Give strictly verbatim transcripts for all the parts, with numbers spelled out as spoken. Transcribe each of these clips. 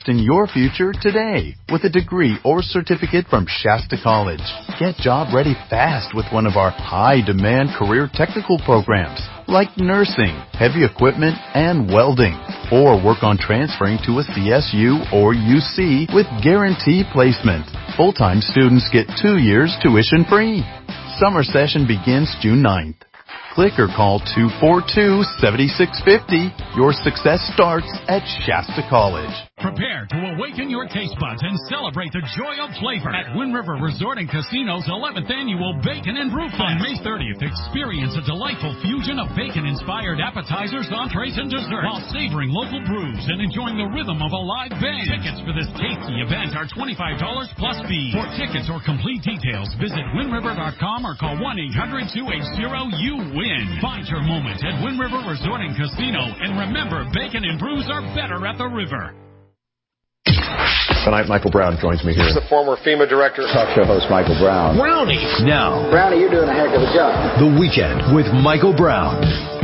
invest in your future today with a degree or certificate from Shasta College. Get job ready fast with one of our high-demand career technical programs like nursing, heavy equipment, and welding. Or work on transferring to a C S U or U C with guaranteed placement. Full-time students get two years tuition free. Summer session begins June ninth. Click or call two four two, seven six five zero. Your success starts at Shasta College. Prepare to awaken your taste buds and celebrate the joy of flavor at Wind River Resort and Casino's eleventh Annual Bacon and Brew Fest. On May thirtieth, experience a delightful fusion of bacon-inspired appetizers, entrees, and desserts while savoring local brews and enjoying the rhythm of a live band. Tickets for this tasty event are twenty-five dollars plus fees. For tickets or complete details, visit wind river dot com or call one eight hundred, two eight zero, you win. Find your moment at Wind River Resort and Casino, and remember, bacon and brews are better at the river. Tonight, Michael Brown joins me here. He's the former FEMA director. Talk show host Michael Brown. Brownie. Now. Brownie, you're doing a heck of a job. The Weekend with Michael Brown.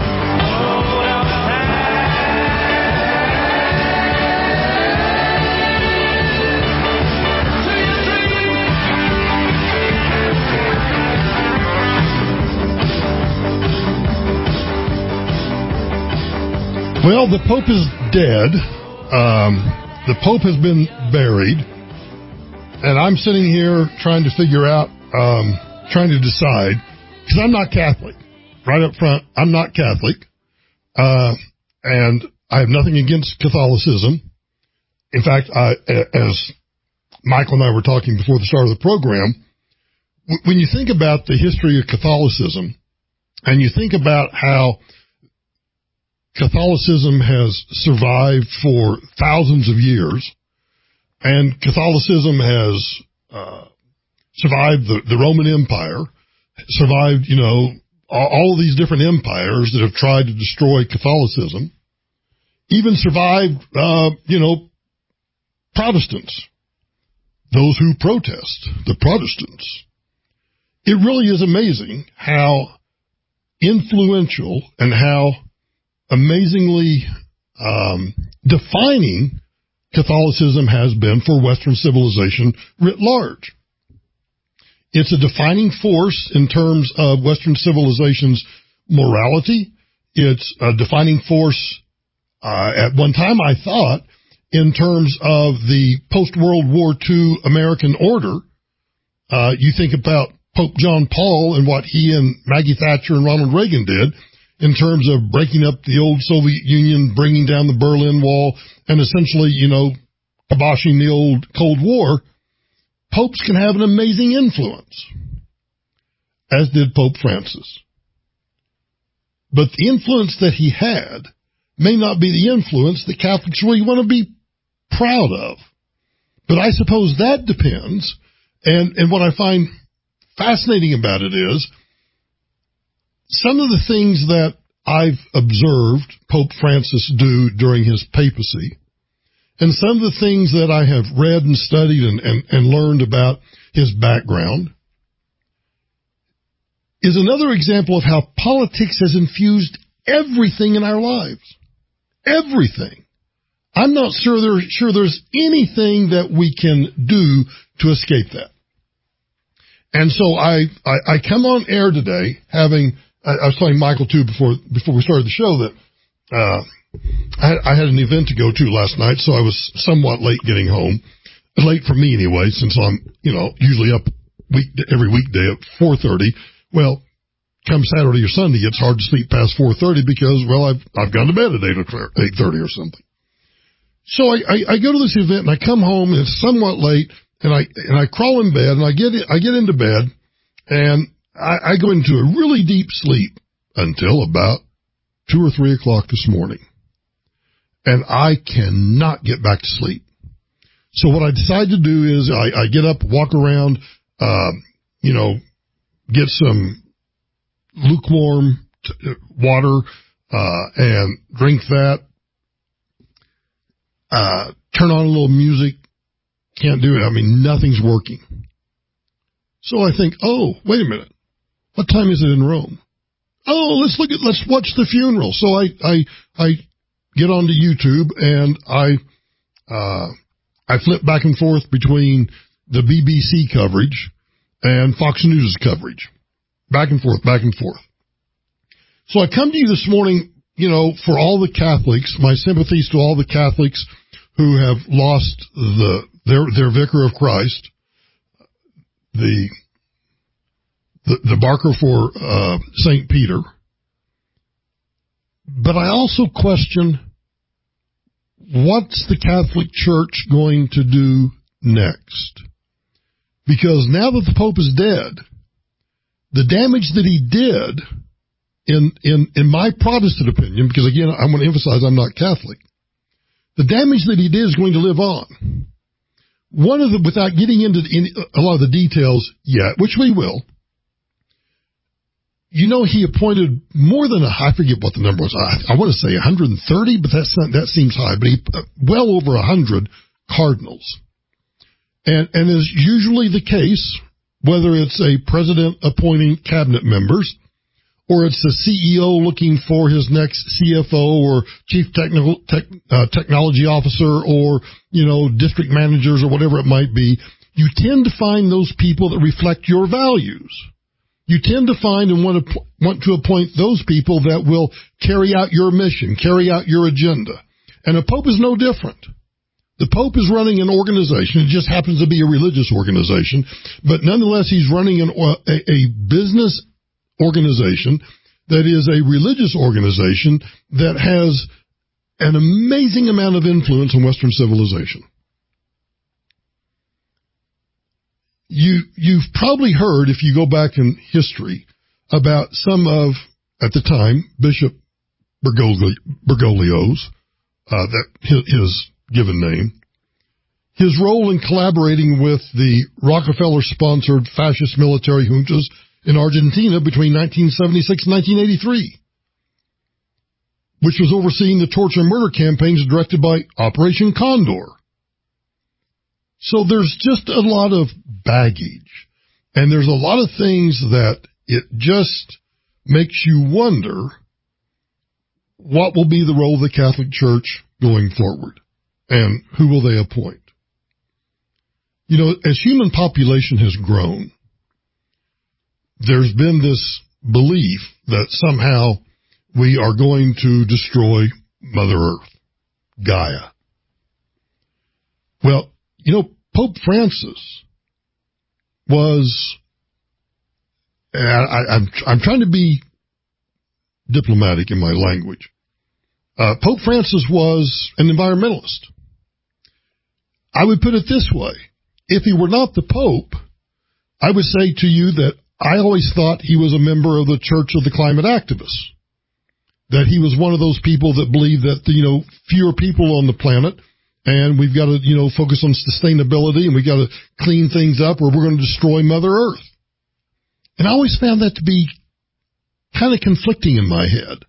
Well, the Pope is dead. Um, the Pope has been buried. And I'm sitting here trying to figure out, um, trying to decide, because I'm not Catholic. Right up front, I'm not Catholic. Uh, and I have nothing against Catholicism. In fact, I, as Michael and I were talking before the start of the program, when you think about the history of Catholicism, and you think about how Catholicism has survived for thousands of years, and Catholicism has uh, survived the, the Roman Empire, survived, you know, all, all of these different empires that have tried to destroy Catholicism, even survived, uh, you know, Protestants, those who protest, the Protestants. It really is amazing how influential and how amazingly um, defining Catholicism has been for Western civilization writ large. It's a defining force in terms of Western civilization's morality. It's a defining force, uh, at one time I thought, in terms of the post-World War Two American order. Uh, you think about Pope John Paul and what he and Maggie Thatcher and Ronald Reagan did in terms of breaking up the old Soviet Union, bringing down the Berlin Wall, and essentially, you know, kiboshing the old Cold War. Popes can have an amazing influence, as did Pope Francis. But the influence that he had may not be the influence that Catholics really want to be proud of. But I suppose that depends. And, and what I find fascinating about it is some of the things that I've observed Pope Francis do during his papacy, and some of the things that I have read and studied and, and, and learned about his background, is another example of how politics has infused everything in our lives. Everything. I'm not sure, there, sure there's anything that we can do to escape that. And so I, I, I come on air today having, I, I was telling Michael too before, before we started the show that, uh, I, I had an event to go to last night, so I was somewhat late getting home. Late for me anyway, since I'm, you know, usually up week, every weekday at four thirty. Well, come Saturday or Sunday, it's hard to sleep past four thirty because, well, I've, I've gone to bed at eight thirty or something. So I, I, I go to this event and I come home and it's somewhat late and I, and I crawl in bed and I get, I get into bed and I, I go into a really deep sleep until about two or three o'clock this morning. And I cannot get back to sleep. So what I decide to do is I, I get up, walk around, uh, you know, get some lukewarm t- water, uh, and drink that, uh, turn on a little music. Can't do it. I mean, nothing's working. So I think, oh, wait a minute. What time is it in Rome? Oh, let's look at, let's watch the funeral. So I, I, I, get onto YouTube and I uh I flip back and forth between the B B C coverage and Fox News coverage. Back and forth, back and forth. So I come to you this morning, you know, for all the Catholics, my sympathies to all the Catholics who have lost the their their vicar of Christ, the the, the Barker for uh, Saint Peter. But I also question, what's the Catholic Church going to do next? Because now that the Pope is dead, the damage that he did, in, in, in my Protestant opinion, because again, I want to emphasize I'm not Catholic, the damage that he did is going to live on. One of the, without getting into any, a lot of the details yet, which we will, you know, he appointed more than a, I forget what the number was, I, I want to say one hundred thirty, but that's not, that seems high, but he, uh, well over one hundred cardinals. And, and as usually the case, whether it's a president appointing cabinet members, or it's a C E O looking for his next C F O or chief technical tech, uh, technology officer, or, you know, district managers or whatever it might be, you tend to find those people that reflect your values. You tend to find and want to want to appoint those people that will carry out your mission, carry out your agenda. And a pope is no different. The Pope is running an organization. It just happens to be a religious organization, but nonetheless, he's running an, a, a business organization that is a religious organization that has an amazing amount of influence on Western civilization. You, you've probably heard, if you go back in history, about some of, at the time, Bishop Bergoglio's, uh, that his, his given name, his role in collaborating with the Rockefeller-sponsored fascist military juntas in Argentina between nineteen seventy-six and nineteen eighty-three, which was overseeing the torture and murder campaigns directed by Operation Condor. So there's just a lot of baggage, and there's a lot of things that it just makes you wonder, what will be the role of the Catholic Church going forward, and who will they appoint? You know, as human population has grown, there's been this belief that somehow we are going to destroy Mother Earth, Gaia. Well, you know, Pope Francis was, and I, I'm, I'm trying to be diplomatic in my language. Uh, Pope Francis was an environmentalist. I would put it this way. If he were not the Pope, I would say to you that I always thought he was a member of the Church of the Climate Activists. That he was one of those people that believe that, you know, fewer people on the planet, and we've got to, you know, focus on sustainability, and we've got to clean things up or we're going to destroy Mother Earth. And I always found that to be kind of conflicting in my head.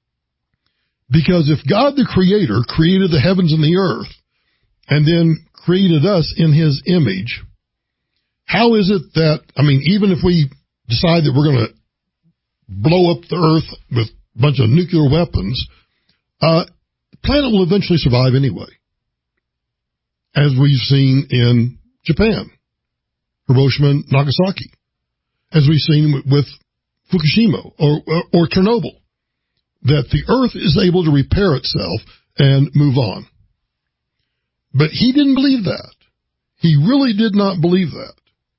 Because if God the Creator created the heavens and the earth, and then created us in his image, how is it that, I mean, even if we decide that we're going to blow up the earth with a bunch of nuclear weapons, uh, the planet will eventually survive anyway. As we've seen in Japan, Hiroshima and Nagasaki, as we've seen with Fukushima or, or, or Chernobyl, that the earth is able to repair itself and move on. But he didn't believe that. He really did not believe that.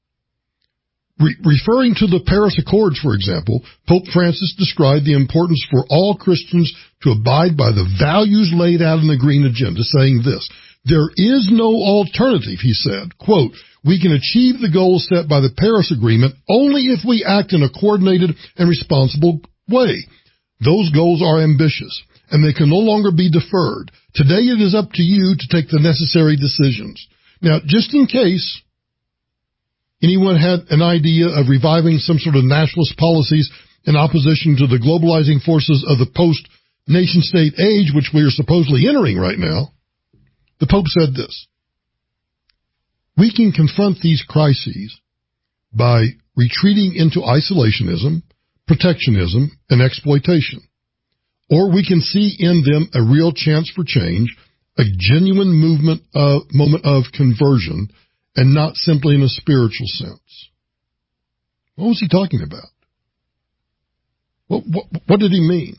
Re- referring to the Paris Accords, for example, Pope Francis described the importance for all Christians to abide by the values laid out in the Green Agenda, saying this: there is no alternative, he said. Quote, we can achieve the goals set by the Paris Agreement only if we act in a coordinated and responsible way. Those goals are ambitious, and they can no longer be deferred. Today it is up to you to take the necessary decisions. Now, just in case anyone had an idea of reviving some sort of nationalist policies in opposition to the globalizing forces of the post-nation-state age, which we are supposedly entering right now, the Pope said this: we can confront these crises by retreating into isolationism, protectionism, and exploitation. Or we can see in them a real chance for change, a genuine movement of, moment of conversion and not simply in a spiritual sense. What was he talking about? What, what, what did he mean?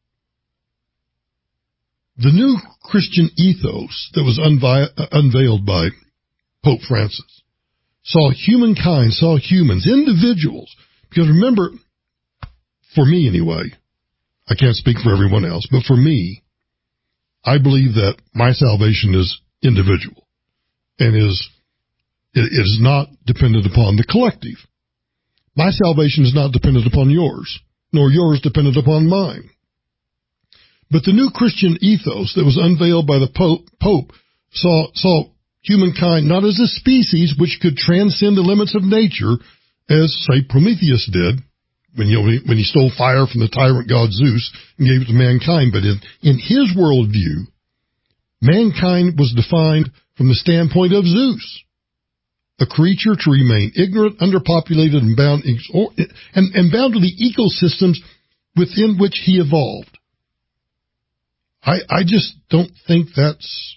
The new Christian ethos that was unvi- unveiled by Pope Francis saw humankind, saw humans, individuals. Because remember, for me anyway, I can't speak for everyone else, but for me, I believe that my salvation is individual and is it is not dependent upon the collective. My salvation is not dependent upon yours, nor yours dependent upon mine. But the new Christian ethos that was unveiled by the Pope, Pope saw, saw humankind not as a species which could transcend the limits of nature, as, say, Prometheus did, when, you know, when he stole fire from the tyrant god Zeus and gave it to mankind. But in, in his worldview, mankind was defined from the standpoint of Zeus, a creature to remain ignorant, underpopulated, and bound, and, and bound to the ecosystems within which he evolved. I, I just don't think that's,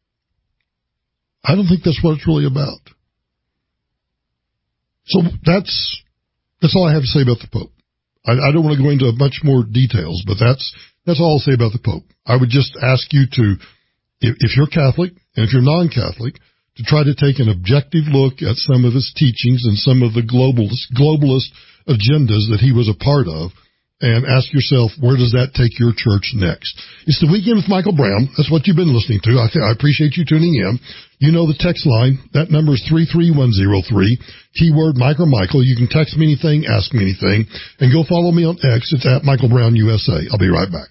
I don't think that's what it's really about. So that's, that's all I have to say about the Pope. I, I don't want to go into much more details, but that's, that's all I'll say about the Pope. I would just ask you to, if, if you're Catholic and if you're non-Catholic, to try to take an objective look at some of his teachings and some of the globalist, globalist agendas that he was a part of, and ask yourself, where does that take your church next? It's the Weekend with Michael Brown. That's what you've been listening to. I, th- I appreciate you tuning in. You know the text line. That number is three three one zero three, keyword Mike or Michael. You can text me anything, ask me anything, and go follow me on X. It's at Michael Brown U S A. I'll be right back.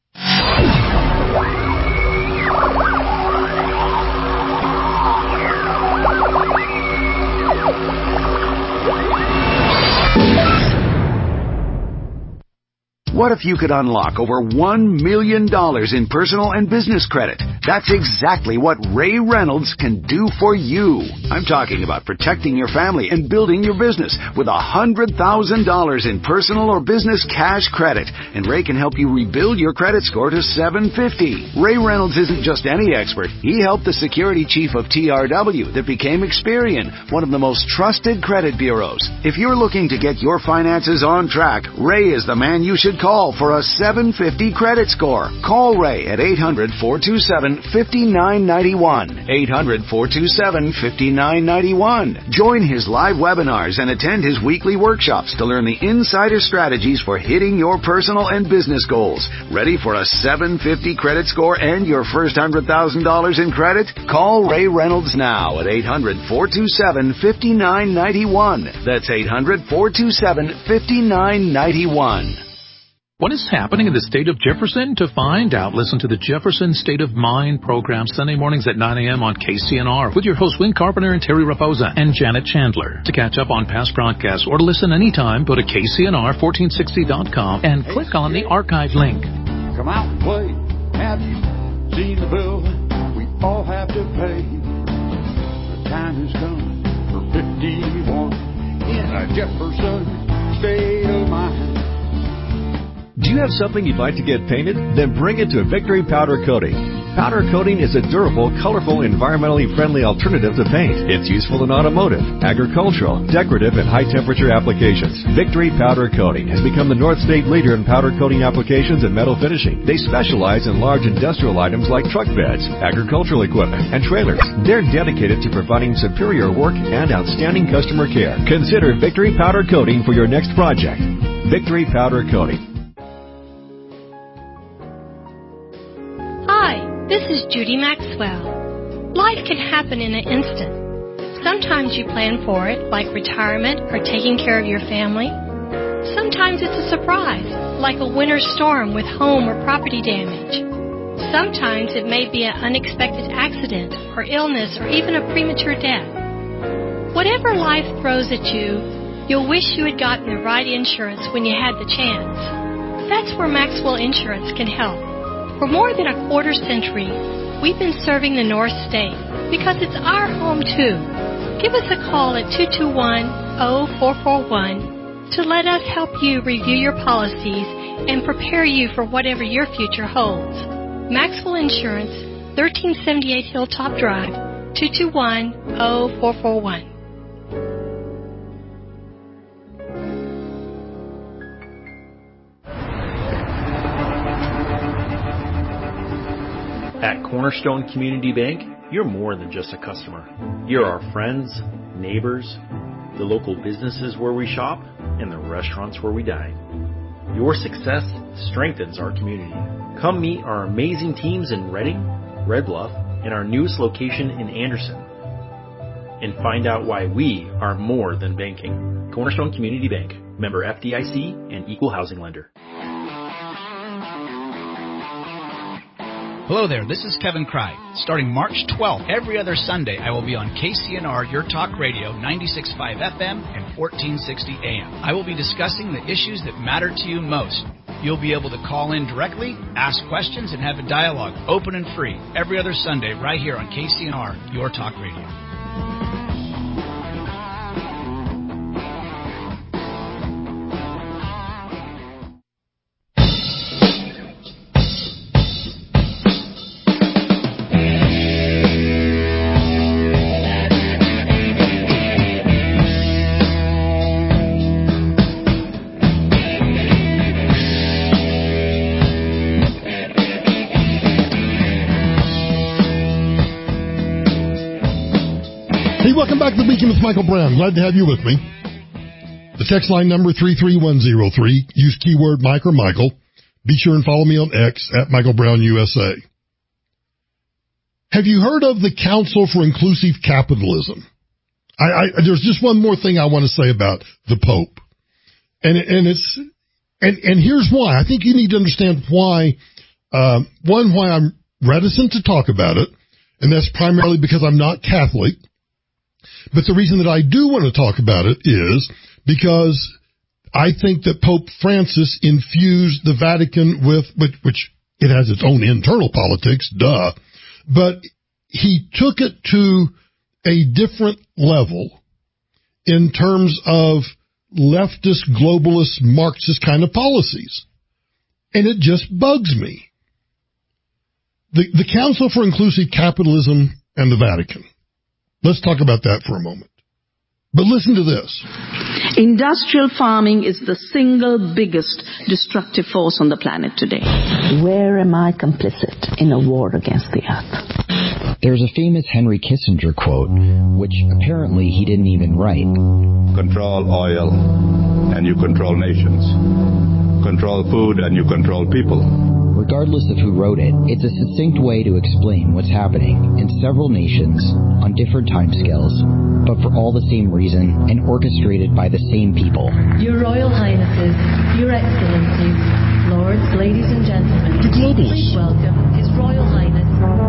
What if you could unlock over one million dollars in personal and business credit? That's exactly what Ray Reynolds can do for you. I'm talking about protecting your family and building your business with one hundred thousand dollars in personal or business cash credit. And Ray can help you rebuild your credit score to seven fifty. Ray Reynolds isn't just any expert. He helped the security chief of T R W that became Experian, one of the most trusted credit bureaus. If you're looking to get your finances on track, Ray is the man you should call for a seven fifty credit score. Call Ray at eight hundred, four two seven, five nine nine one. eight hundred, four two seven, five nine nine one. Join his live webinars and attend his weekly workshops to learn the insider strategies for hitting your personal and business goals. Ready for a seven fifty credit score and your first one hundred thousand dollars in credit? Call Ray Reynolds now at eight hundred, four two seven, five nine nine one. That's eight hundred, four two seven, five nine nine one. What is happening in the state of Jefferson? To find out, listen to the Jefferson State of Mind program Sunday mornings at nine a.m. on K C N R with your hosts Win Carpenter and Terry Raposa and Janet Chandler. To catch up on past broadcasts or to listen anytime, go to K C N R fourteen sixty dot com and click on the archive link. Come out and play. Have you seen the bill we all have to pay? The time has come for fifty-one in a Jefferson State of Mind. Do you have something you'd like to get painted? Then bring it to Victory Powder Coating. Powder coating is a durable, colorful, environmentally friendly alternative to paint. It's useful in automotive, agricultural, decorative, and high-temperature applications. Victory Powder Coating has become the North State leader in powder coating applications and metal finishing. They specialize in large industrial items like truck beds, agricultural equipment, and trailers. They're dedicated to providing superior work and outstanding customer care. Consider Victory Powder Coating for your next project. Victory Powder Coating. This is Judy Maxwell. Life can happen in an instant. Sometimes you plan for it, like retirement or taking care of your family. Sometimes it's a surprise, like a winter storm with home or property damage. Sometimes it may be an unexpected accident or illness or even a premature death. Whatever life throws at you, you'll wish you had gotten the right insurance when you had the chance. That's where Maxwell Insurance can help. For more than a quarter century, we've been serving the North State because it's our home, too. Give us a call at two two one, zero four four one to let us help you review your policies and prepare you for whatever your future holds. Maxwell Insurance thirteen seventy-eight Hilltop Drive, two two one, zero four four one. At Cornerstone Community Bank, you're more than just a customer. You're our friends, neighbors, the local businesses where we shop, and the restaurants where we dine. Your success strengthens our community. Come meet our amazing teams in Redding, Red Bluff, and our newest location in Anderson. And find out why we are more than banking. Cornerstone Community Bank, member F D I C and equal housing lender. Hello there, this is Kevin Cry. Starting March twelfth, every other Sunday, I will be on K C N R Your Talk Radio, ninety-six point five F M and fourteen sixty A M. I will be discussing the issues that matter to you most. You'll be able to call in directly, ask questions, and have a dialogue, open and free, every other Sunday right here on K C N R Your Talk Radio. Welcome back to the Weekend with Michael Brown. Glad to have you with me. The text line number three three one zero three. Use keyword Mike or Michael. Be sure and follow me on X at Michael Brown U S A. Have you heard of the Council for Inclusive Capitalism? I, I, there's just one more thing I want to say about the Pope, and and it's and and here's why. I think you need to understand why. Uh, one, why I'm reticent to talk about it, and that's primarily because I'm not Catholic. But the reason that I do want to talk about it is because I think that Pope Francis infused the Vatican with, which, which it has its own internal politics, duh, but he took it to a different level in terms of leftist, globalist, Marxist kind of policies. And it just bugs me. The, the Council for Inclusive Capitalism and the Vatican. Let's talk about that for a moment. But listen to this. Industrial farming is the single biggest destructive force on the planet today. Where am I complicit in a war against the earth? There's a famous Henry Kissinger quote, which apparently he didn't even write. Control oil, and you control nations. Control food, and you control people. Regardless of who wrote it, it's a succinct way to explain what's happening in several nations on different timescales, but for all the same reason and orchestrated by the same people. Your Royal Highnesses, Your Excellencies, Lords, Ladies and Gentlemen, the globalists. Please welcome His Royal Highness.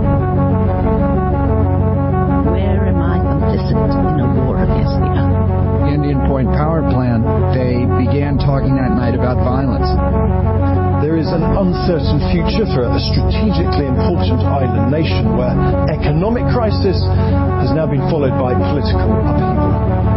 Where am I complicit in a war against the earth? Indian Point Power Plant, they began talking that night about violence. There is an uncertain future for a strategically important island nation where economic crisis has now been followed by political upheaval.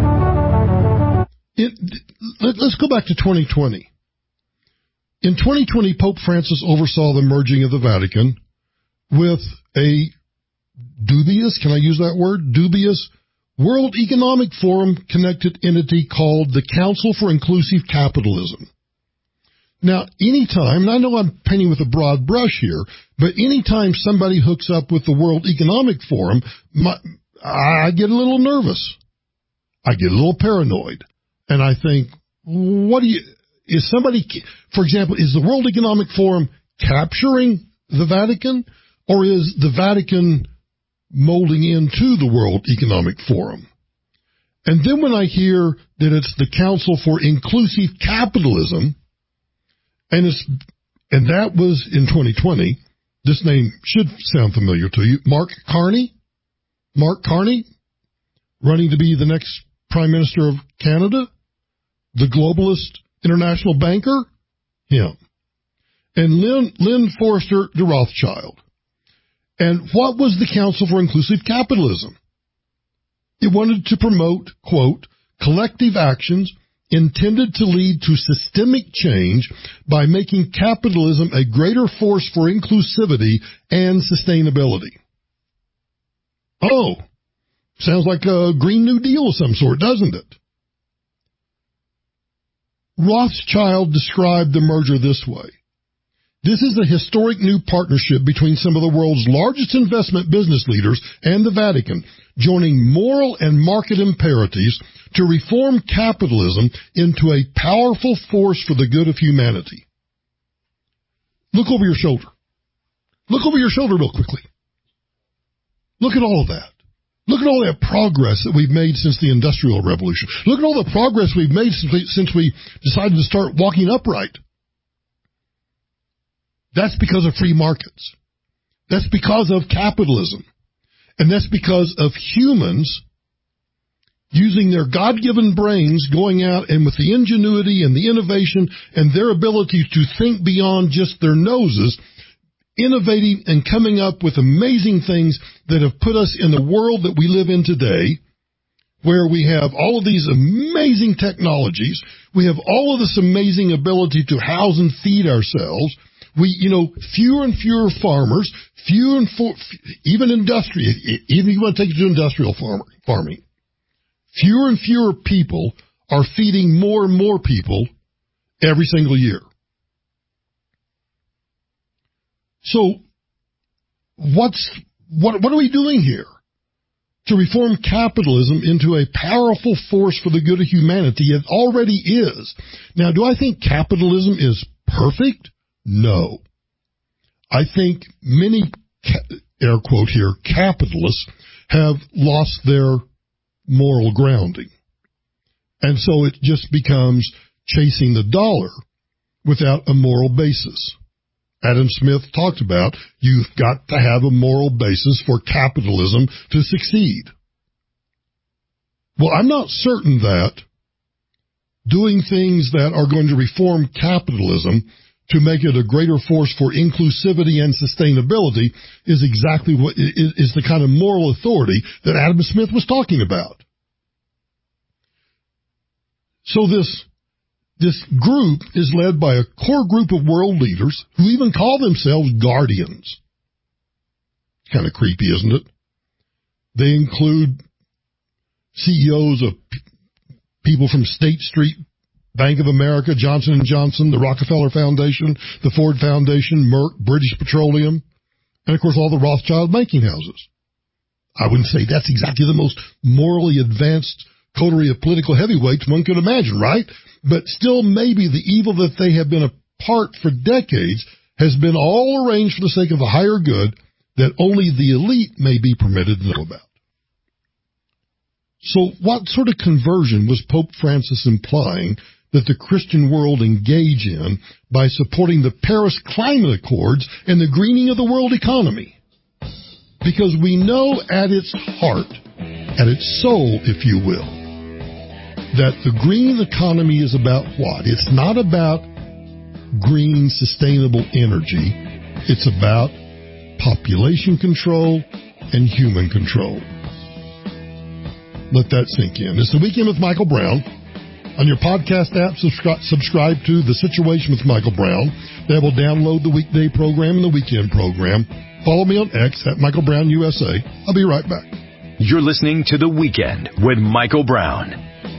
It, let's go back to twenty twenty. In twenty twenty, Pope Francis oversaw the merging of the Vatican with a dubious, can I use that word, dubious World Economic Forum connected entity called the Council for Inclusive Capitalism. Now, anytime, and I know I'm painting with a broad brush here, but anytime somebody hooks up with the World Economic Forum, my, I get a little nervous. I get a little paranoid. And I think, what do you, is somebody, for example, is the World Economic Forum capturing the Vatican, or is the Vatican molding into the World Economic Forum? And then when I hear that it's the Council for Inclusive Capitalism, and it's, and that was in twenty twenty, this name should sound familiar to you, Mark Carney, Mark Carney, running to be the next Prime Minister of Canada, the globalist international banker, him, and Lynn, Lynn Forrester de Rothschild. And what was the Council for Inclusive Capitalism? It wanted to promote, quote, collective actions intended to lead to systemic change by making capitalism a greater force for inclusivity and sustainability. Oh, sounds like a Green New Deal of some sort, doesn't it? Rothschild described the merger this way. This is a historic new partnership between some of the world's largest investment business leaders and the Vatican, joining moral and market imperatives to reform capitalism into a powerful force for the good of humanity. Look over your shoulder. Look over your shoulder real quickly. Look at all of that. Look at all that progress that we've made since the Industrial Revolution. Look at all the progress we've made since we, since we decided to start walking upright. That's because of free markets. That's because of capitalism. And that's because of humans using their God-given brains, going out and with the ingenuity and the innovation and their ability to think beyond just their noses, innovating and coming up with amazing things that have put us in the world that we live in today, where we have all of these amazing technologies. We have all of this amazing ability to house and feed ourselves. We, you know, fewer and fewer farmers, fewer and for, even industry, even if you want to take it to industrial farm, farming, fewer and fewer people are feeding more and more people every single year. So, what's what? What are we doing here to reform capitalism into a powerful force for the good of humanity? It already is. Now, do I think capitalism is perfect? No. I think many, air quote here, capitalists have lost their moral grounding. And so it just becomes chasing the dollar without a moral basis. Adam Smith talked about you've got to have a moral basis for capitalism to succeed. Well, I'm not certain that doing things that are going to reform capitalism to make it a greater force for inclusivity and sustainability is exactly what is the kind of moral authority that Adam Smith was talking about. So this This group is led by a core group of world leaders who even call themselves guardians. Kind of creepy, isn't it? They include C E Os of p- people from State Street, Bank of America, Johnson and Johnson, the Rockefeller Foundation, the Ford Foundation, Merck, British Petroleum, and of course all the Rothschild banking houses. I wouldn't say that's exactly the most morally advanced coterie of political heavyweights one could imagine, right? But still, maybe the evil that they have been a part for decades has been all arranged for the sake of a higher good that only the elite may be permitted to know about. So what sort of conversion was Pope Francis implying that the Christian world engage in by supporting the Paris Climate Accords and the greening of the world economy? Because we know at its heart, at its soul, if you will, that the green economy is about what? It's not about green, sustainable energy. It's about population control and human control. Let that sink in. It's The Weekend with Michael Brown. On your podcast app, subscribe, subscribe to The Situation with Michael Brown. They will download the weekday program and the weekend program. Follow me on X at Michael Brown U S A. I'll be right back. You're listening to The Weekend with Michael Brown.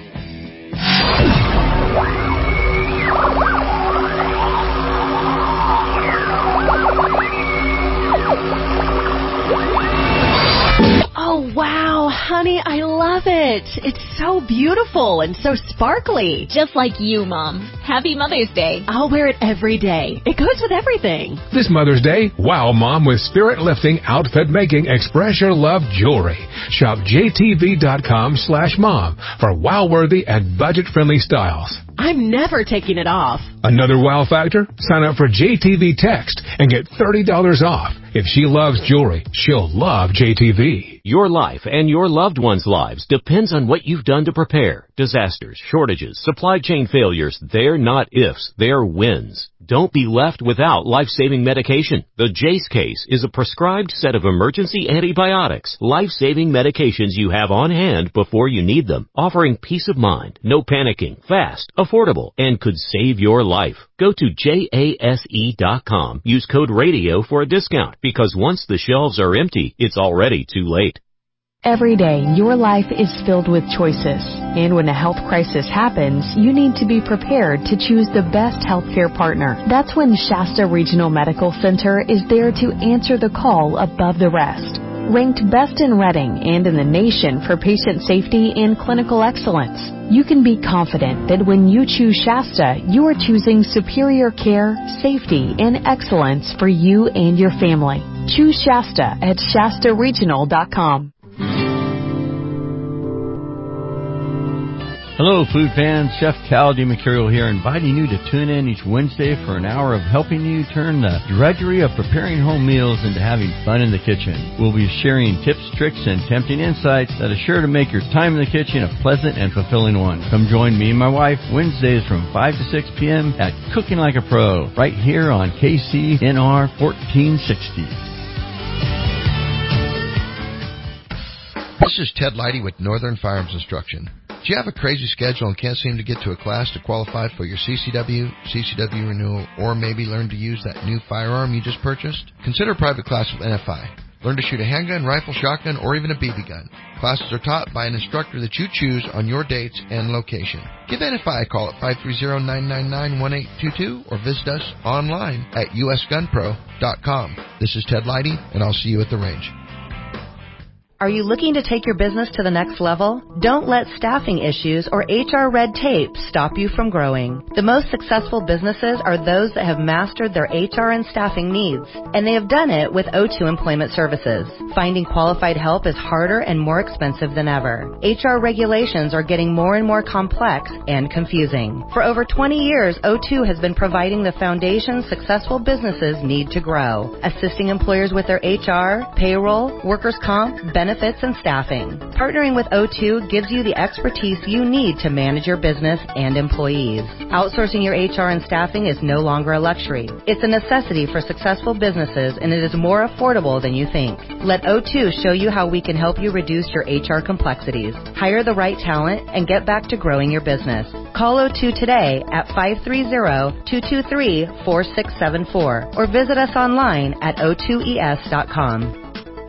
Oh, wow, honey, I love it. It's so beautiful and so sparkly. Just like you, Mom. Happy Mother's Day. I'll wear it every day. It goes with everything. This Mother's Day, wow Mom with spirit-lifting, outfit-making, express your love jewelry. Shop J T V dot com slash mom for wow-worthy and budget-friendly styles. I'm never taking it off. Another wow factor? Sign up for J T V Text and get thirty dollars off. If she loves jewelry, she'll love J T V. Your life and your loved ones' lives depends on what you've done to prepare. Disasters, shortages, supply chain failures, they're not ifs, they're wins. Don't be left without life-saving medication. The Jace Case is a prescribed set of emergency antibiotics, life-saving medications you have on hand before you need them, offering peace of mind, no panicking, fast, affordable, and could save your life. Go to jase dot com. Use code RADIO for a discount, because once the shelves are empty, it's already too late. Every day, your life is filled with choices. And when a health crisis happens, you need to be prepared to choose the best healthcare partner. That's when Shasta Regional Medical Center is there to answer the call above the rest. Ranked best in Reading and in the nation for patient safety and clinical excellence, you can be confident that when you choose Shasta, you are choosing superior care, safety, and excellence for you and your family. Choose Shasta at shasta regional dot com. Hello, food fans. Chef Cal DiMercurio here, inviting you to tune in each Wednesday for an hour of helping you turn the drudgery of preparing home meals into having fun in the kitchen. We'll be sharing tips, tricks, and tempting insights that are sure to make your time in the kitchen a pleasant and fulfilling one. Come join me and my wife Wednesdays from five to six p.m. at Cooking Like a Pro, right here on K C N R fourteen sixty. This is Ted Leidy with Northern Firearms Instruction. Do you have a crazy schedule and can't seem to get to a class to qualify for your C C W, C C W renewal, or maybe learn to use that new firearm you just purchased? Consider a private class with N F I. Learn to shoot a handgun, rifle, shotgun, or even a B B gun. Classes are taught by an instructor that you choose on your dates and location. Give N F I a call at five three zero, nine nine nine, one eight two two or visit us online at u s gun pro dot com. This is Ted Leidy, and I'll see you at the range. Are you looking to take your business to the next level? Don't let staffing issues or H R red tape stop you from growing. The most successful businesses are those that have mastered their H R and staffing needs, and they have done it with O two Employment Services. Finding qualified help is harder and more expensive than ever. H R regulations are getting more and more complex and confusing. For over twenty years, O two has been providing the foundation successful businesses need to grow, assisting employers with their H R, payroll, workers' comp, benefits, benefits, and staffing. Partnering with O two gives you the expertise you need to manage your business and employees. Outsourcing your H R and staffing is no longer a luxury. It's a necessity for successful businesses, and it is more affordable than you think. Let O two show you how we can help you reduce your H R complexities, hire the right talent, and get back to growing your business. Call O two today at five three zero, two two three, four six seven four or visit us online at o two e s dot com.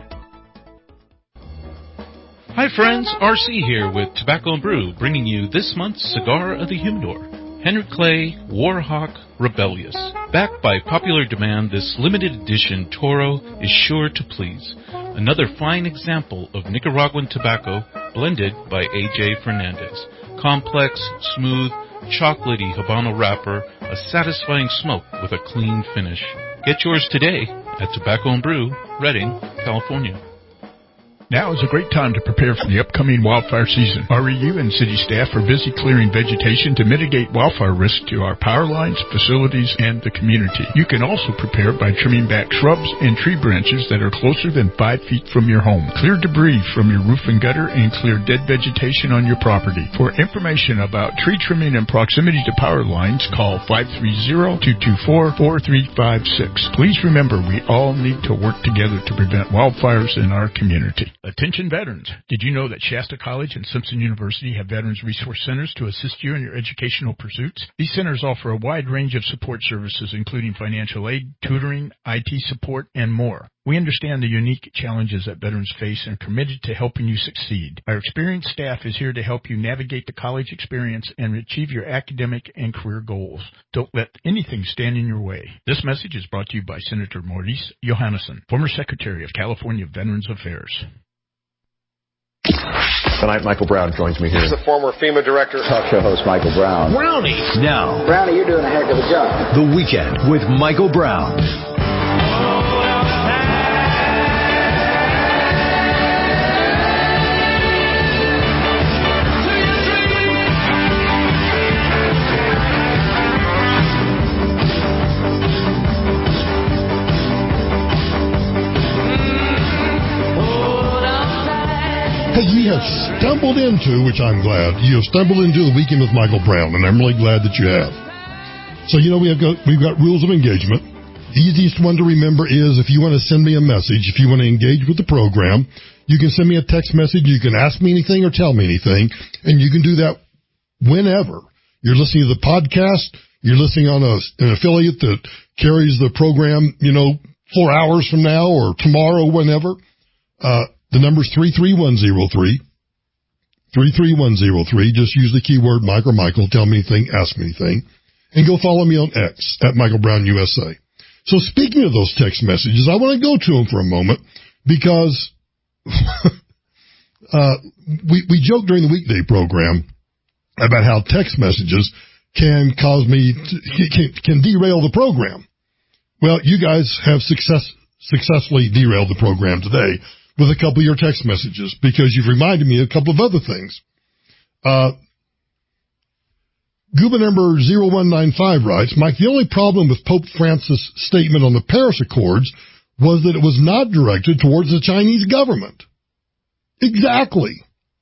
Hi friends, R C here with Tobacco and Brew, bringing you this month's Cigar of the Humidor. Henry Clay, Warhawk, Rebellious. Backed by popular demand, this limited edition Toro is sure to please. Another fine example of Nicaraguan tobacco blended by A J Fernandez. Complex, smooth, chocolatey Habano wrapper, a satisfying smoke with a clean finish. Get yours today at Tobacco and Brew, Redding, California. Now is a great time to prepare for the upcoming wildfire season. R E U and city staff are busy clearing vegetation to mitigate wildfire risk to our power lines, facilities, and the community. You can also prepare by trimming back shrubs and tree branches that are closer than five feet from your home. Clear debris from your roof and gutter and clear dead vegetation on your property. For information about tree trimming and proximity to power lines, call five three zero, two two four, four three five six. Please remember, we all need to work together to prevent wildfires in our community. Attention veterans. Did you know that Shasta College and Simpson University have Veterans Resource Centers to assist you in your educational pursuits? These centers offer a wide range of support services, including financial aid, tutoring, I T support, and more. We understand the unique challenges that veterans face and are committed to helping you succeed. Our experienced staff is here to help you navigate the college experience and achieve your academic and career goals. Don't let anything stand in your way. This message is brought to you by Senator Maurice Johannesson, former Secretary of California Veterans Affairs. Tonight, Michael Brown joins me here. He's the former FEMA director. Talk show host Michael Brown. Brownie. Now. Brownie, you're doing a heck of a job. The Weekend with Michael Brown. Hey, you have stumbled into, which I'm glad, you have stumbled into the Weekend with Michael Brown, and I'm really glad that you have. So, you know, we have got, we've got rules of engagement. The easiest one to remember is if you want to send me a message, if you want to engage with the program, you can send me a text message, you can ask me anything or tell me anything, and you can do that whenever. You're listening to the podcast, you're listening on a, an affiliate that carries the program, you know, four hours from now or tomorrow, whenever. Uh, the number's three three one zero three. three three one zero three. Just use the keyword Mike or Michael. Tell me anything, ask me anything. And go follow me on X at Michael Brown U S A. So speaking of those text messages, I want to go to them for a moment because uh, we, we joked during the weekday program about how text messages can cause me, to, can, can derail the program. Well, you guys have success, successfully derailed the program today with a couple of your text messages because you've reminded me of a couple of other things. Uh, Goober number zero one nine five writes, Mike, the only problem with Pope Francis' statement on the Paris Accords was that it was not directed towards the Chinese government. Exactly.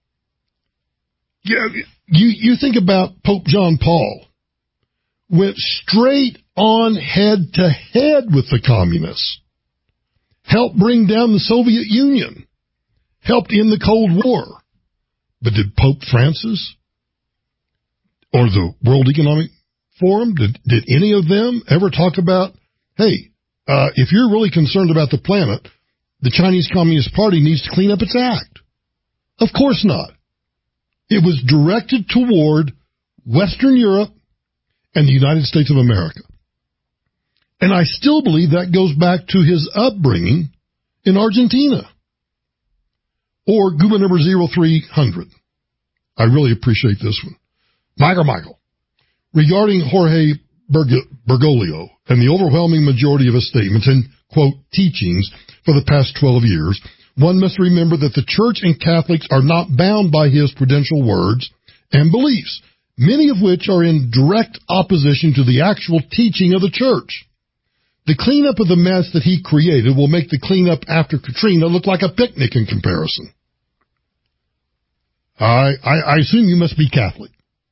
Yeah, you, you think about Pope John Paul went straight on head to head with the communists. Helped bring down the Soviet Union, helped end the Cold War. But did Pope Francis or the World Economic Forum, did, did any of them ever talk about, hey, uh, if you're really concerned about the planet, the Chinese Communist Party needs to clean up its act? Of course not. It was directed toward Western Europe and the United States of America. And I still believe that goes back to his upbringing in Argentina. Or Goober number zero three hundred. I really appreciate this one. Michael Michael. Regarding Jorge Berg- Bergoglio and the overwhelming majority of his statements and, quote, teachings for the past twelve years, one must remember that the Church and Catholics are not bound by his prudential words and beliefs, many of which are in direct opposition to the actual teaching of the Church. The cleanup of the mess that he created will make the cleanup after Katrina look like a picnic in comparison. I, I, I assume you must be Catholic.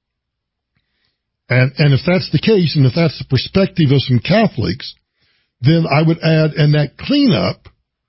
And, and if that's the case, and if that's the perspective of some Catholics, then I would add, and that cleanup,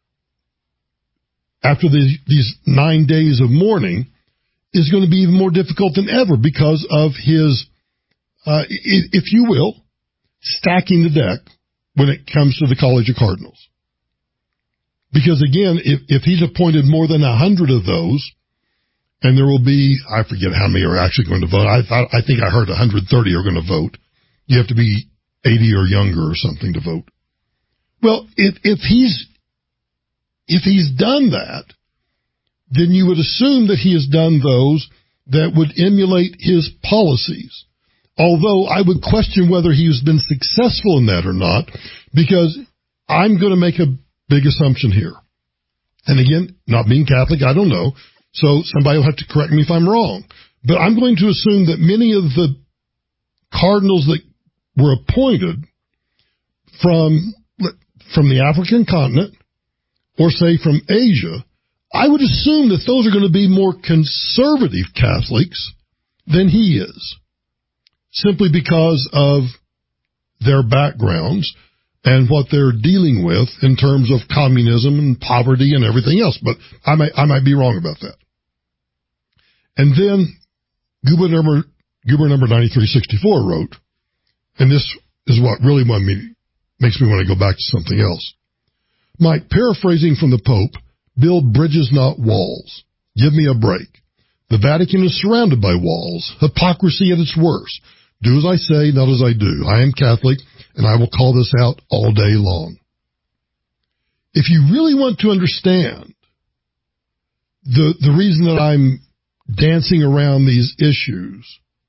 after the, these nine days of mourning, is going to be even more difficult than ever because of his, uh, if you will, stacking the deck when it comes to the College of Cardinals. Because again, if, if he's appointed more than a hundred of those, and there will be, I forget how many are actually going to vote. I thought, I think I heard one hundred thirty are going to vote. You have to be eighty or younger or something to vote. Well, if, if he's, if he's done that, then you would assume that he has done those that would emulate his policies. Although I would question whether he has been successful in that or not, because I'm going to make a big assumption here. And again, not being Catholic, I don't know. So somebody will have to correct me if I'm wrong. But I'm going to assume that many of the cardinals that were appointed from, from the African continent, or say from Asia, I would assume that those are going to be more conservative Catholics than he is, simply because of their backgrounds and what they're dealing with in terms of communism and poverty and everything else. But I might, I might be wrong about that. And then Goober number, Goober number ninety-three sixty-four wrote, and this is what really want me, makes me want to go back to something else. Mike, paraphrasing from the Pope, build bridges, not walls. Give me a break. The Vatican is surrounded by walls. Hypocrisy at its worst. Do as I say, not as I do. I am Catholic, and I will call this out all day long. If you really want to understand the, the reason that I'm dancing around these issues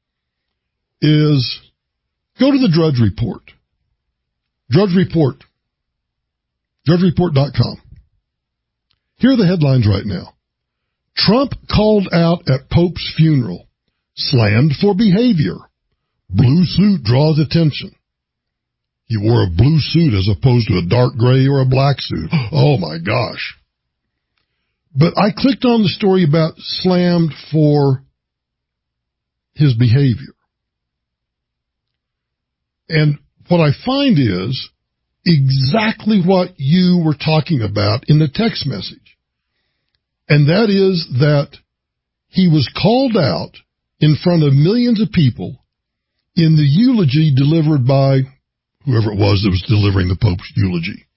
is go to the Drudge Report. Drudge Report. Drudge Report dot com. Here are the headlines right now. Trump called out at Pope's funeral. Slammed for behavior. Blue suit draws attention. He wore a blue suit as opposed to a dark gray or a black suit. Oh my gosh. But I clicked on the story about slammed for his behavior. And what I find is exactly what you were talking about in the text message. And that is that he was called out in front of millions of people in the eulogy delivered by whoever it was that was delivering the Pope's eulogy.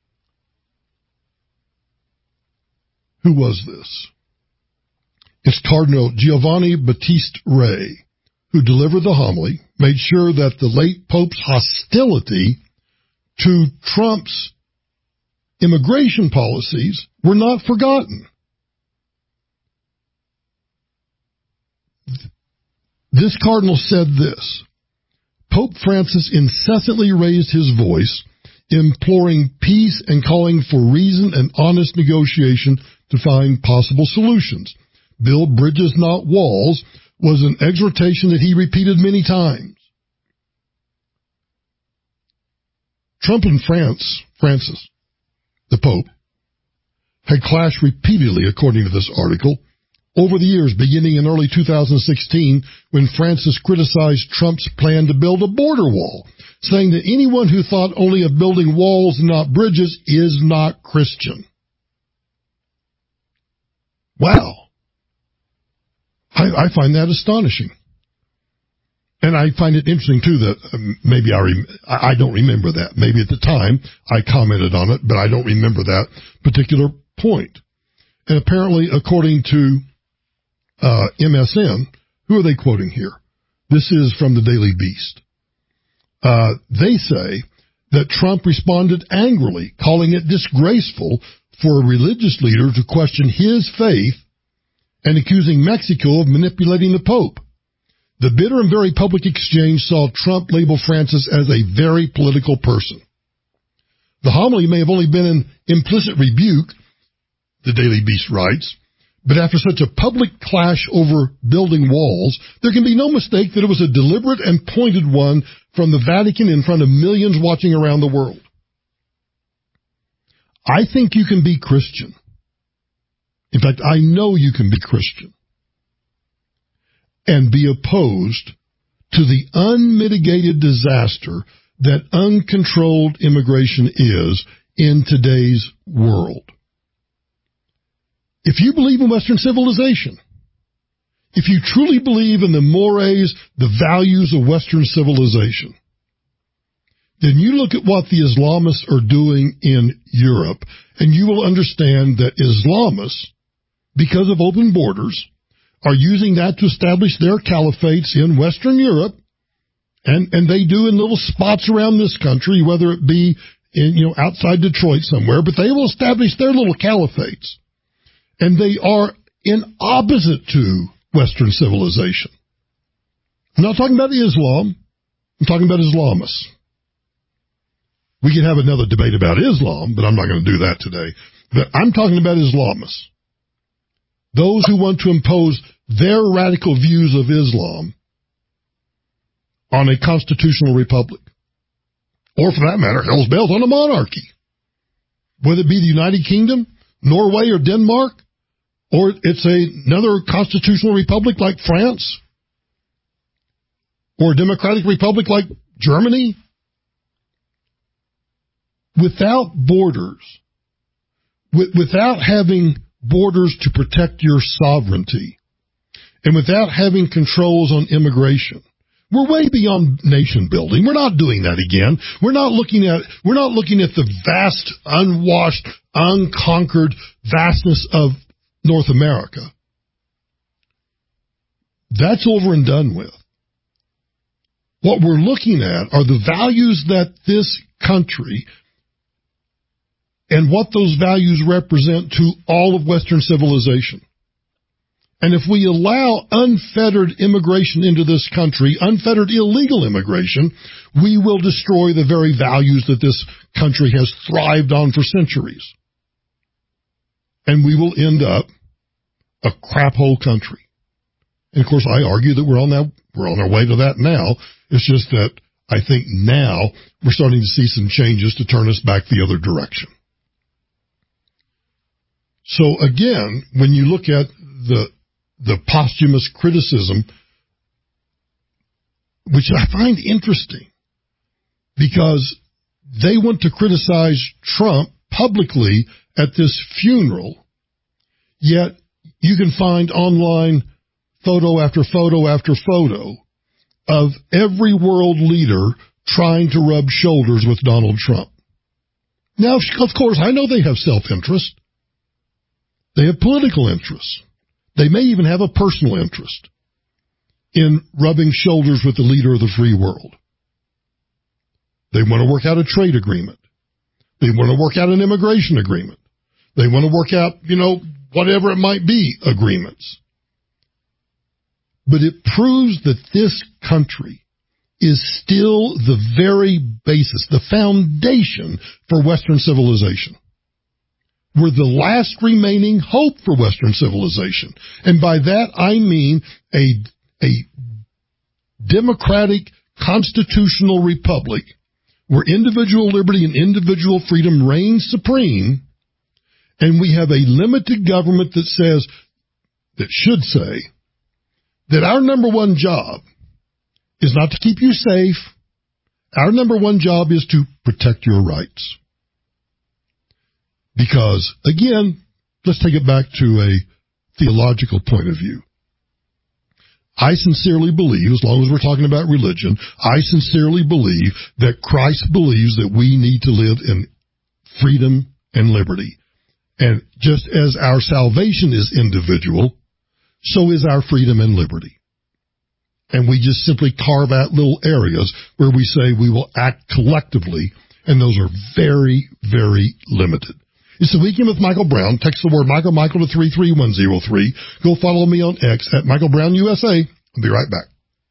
Who was this? It's Cardinal Giovanni Battista Re, who delivered the homily, made sure that the late Pope's hostility to Trump's immigration policies were not forgotten. This cardinal said this: Pope Francis incessantly raised his voice, imploring peace and calling for reason and honest negotiation to find possible solutions. Build bridges, not walls, was an exhortation that he repeated many times. Trump and France, Francis, the Pope, had clashed repeatedly, according to this article, over the years, beginning in early two thousand sixteen, when Francis criticized Trump's plan to build a border wall, saying that anyone who thought only of building walls and not bridges is not Christian. Wow. I, I find that astonishing. And I find it interesting, too, that um, maybe I, rem- I don't remember that. Maybe at the time I commented on it, but I don't remember that particular point. And apparently, according to uh, M S N, who are they quoting here? This is from the Daily Beast. Uh, they say that Trump responded angrily, calling it disgraceful for a religious leader to question his faith and accusing Mexico of manipulating the Pope. The bitter and very public exchange saw Trump label Francis as a very political person. The homily may have only been an implicit rebuke, the Daily Beast writes, but after such a public clash over building walls, there can be no mistake that it was a deliberate and pointed one from the Vatican in front of millions watching around the world. I think you can be Christian. In fact, I know you can be Christian and be opposed to the unmitigated disaster that uncontrolled immigration is in today's world. If you believe in Western civilization, if you truly believe in the mores, the values of Western civilization, then you look at what the Islamists are doing in Europe, and you will understand that Islamists, because of open borders, are using that to establish their caliphates in Western Europe, and, and they do in little spots around this country, whether it be in, you know, outside Detroit somewhere, but they will establish their little caliphates. And they are in opposite to Western civilization. I'm not talking about Islam. I'm talking about Islamists. We could have another debate about Islam, but I'm not going to do that today. But I'm talking about Islamists. Those who want to impose their radical views of Islam on a constitutional republic. Or for that matter, hell's bells on a monarchy. Whether it be the United Kingdom, Norway, or Denmark, or it's a, another constitutional republic like France, or a democratic republic like Germany. Without borders, with, without having borders to protect your sovereignty, and without having controls on immigration, we're way beyond nation building. We're not doing that again. We're not looking at we're not looking at the vast, unwashed, unconquered vastness of North America. That's over and done with. What we're looking at are the values that this country and what those values represent to all of Western civilization. And if we allow unfettered immigration into this country, unfettered illegal immigration, we will destroy the very values that this country has thrived on for centuries. And we will end up a crap hole country. And of course, I argue that we're on that, we're on our way to that now. It's just that I think now we're starting to see some changes to turn us back the other direction. So again, when you look at the the posthumous criticism, which I find interesting, because they went to criticize Trump publicly at this funeral, yet you can find online photo after photo after photo of every world leader trying to rub shoulders with Donald Trump. Now, of course, I know they have self-interest. They have political interests. They may even have a personal interest in rubbing shoulders with the leader of the free world. They want to work out a trade agreement. They want to work out an immigration agreement. They want to work out, you know, whatever it might be, agreements. But it proves that this country is still the very basis, the foundation for Western civilization. We're the last remaining hope for Western civilization. And by that, I mean a, a democratic constitutional republic where individual liberty and individual freedom reign supreme, and we have a limited government that says, that should say, that our number one job is not to keep you safe. Our number one job is to protect your rights. Because, again, let's take it back to a theological point of view. I sincerely believe, as long as we're talking about religion, I sincerely believe that Christ believes that we need to live in freedom and liberty. And just as our salvation is individual, so is our freedom and liberty. And we just simply carve out little areas where we say we will act collectively, and those are very, very limited. It's the Weekend with Michael Brown. Text the word Michael, Michael to three three one zero three. Go follow me on X at Michael Brown U S A. I'll be right back.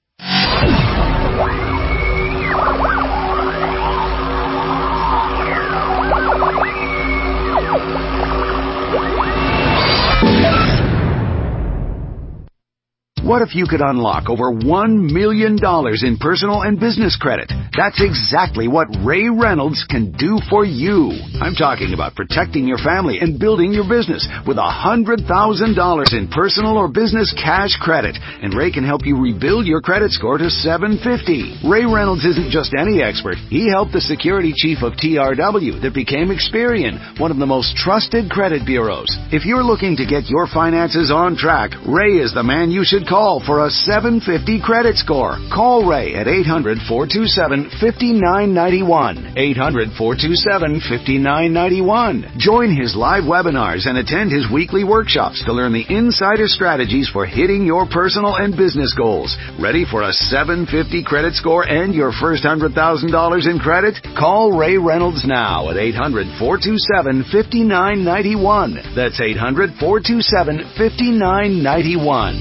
What if you could unlock over one million dollars in personal and business credit? That's exactly what Ray Reynolds can do for you. I'm talking about protecting your family and building your business with one hundred thousand dollars in personal or business cash credit. And Ray can help you rebuild your credit score to seven fifty. Ray Reynolds isn't just any expert. He helped the security chief of T R W that became Experian, one of the most trusted credit bureaus. If you're looking to get your finances on track, Ray is the man you should call. Call for a seven fifty credit score. Call Ray at eight hundred, four two seven, five nine nine one. eight hundred, four two seven, five nine nine one. Join his live webinars and attend his weekly workshops to learn the insider strategies for hitting your personal and business goals. Ready for a seven fifty credit score and your first one hundred thousand dollars in credit? Call Ray Reynolds now at eight hundred, four two seven, five nine nine one. That's eight hundred, four two seven, five nine nine one.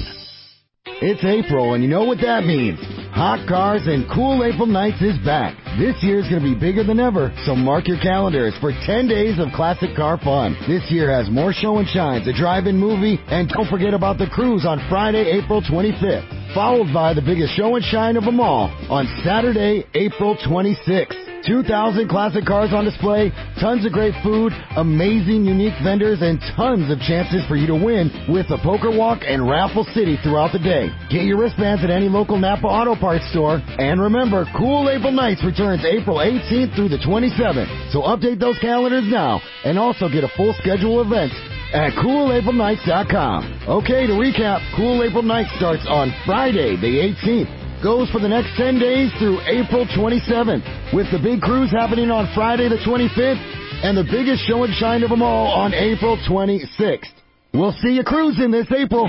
It's April, and you know what that means. Hot Cars and Cool April Nights is back. This year's going to be bigger than ever, so mark your calendars for ten days of classic car fun. This year has more show and shines, a drive-in movie, and don't forget about the cruise on Friday, April twenty-fifth, followed by the biggest show and shine of them all on Saturday, April twenty-sixth. two thousand classic cars on display, tons of great food, amazing unique vendors, and tons of chances for you to win with a poker walk and raffle city throughout the day. Get your wristbands at any local Napa Auto Parts store. And remember, Cool April Nights returns April eighteenth through the twenty-seventh. So update those calendars now and also get a full schedule of events at cool april nights dot com. Okay, to recap, Cool April Nights starts on Friday the eighteenth. Goes for the next ten days through April twenty-seventh, with the big cruise happening on Friday the twenty-fifth and the biggest show and shine of them all on April twenty-sixth. We'll see you cruising this April.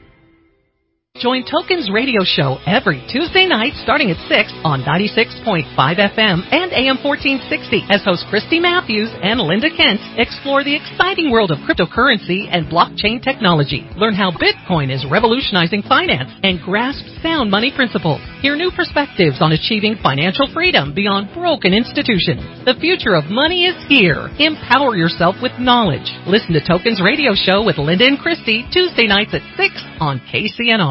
Join Tokens Radio Show every Tuesday night starting at six on ninety-six point five F M and A M fourteen sixty as hosts Christy Matthews and Linda Kent explore the exciting world of cryptocurrency and blockchain technology. Learn how Bitcoin is revolutionizing finance and grasp sound money principles. Hear new perspectives on achieving financial freedom beyond broken institutions. The future of money is here. Empower yourself with knowledge. Listen to Tokens Radio Show with Linda and Christy Tuesday nights at six on K C N R.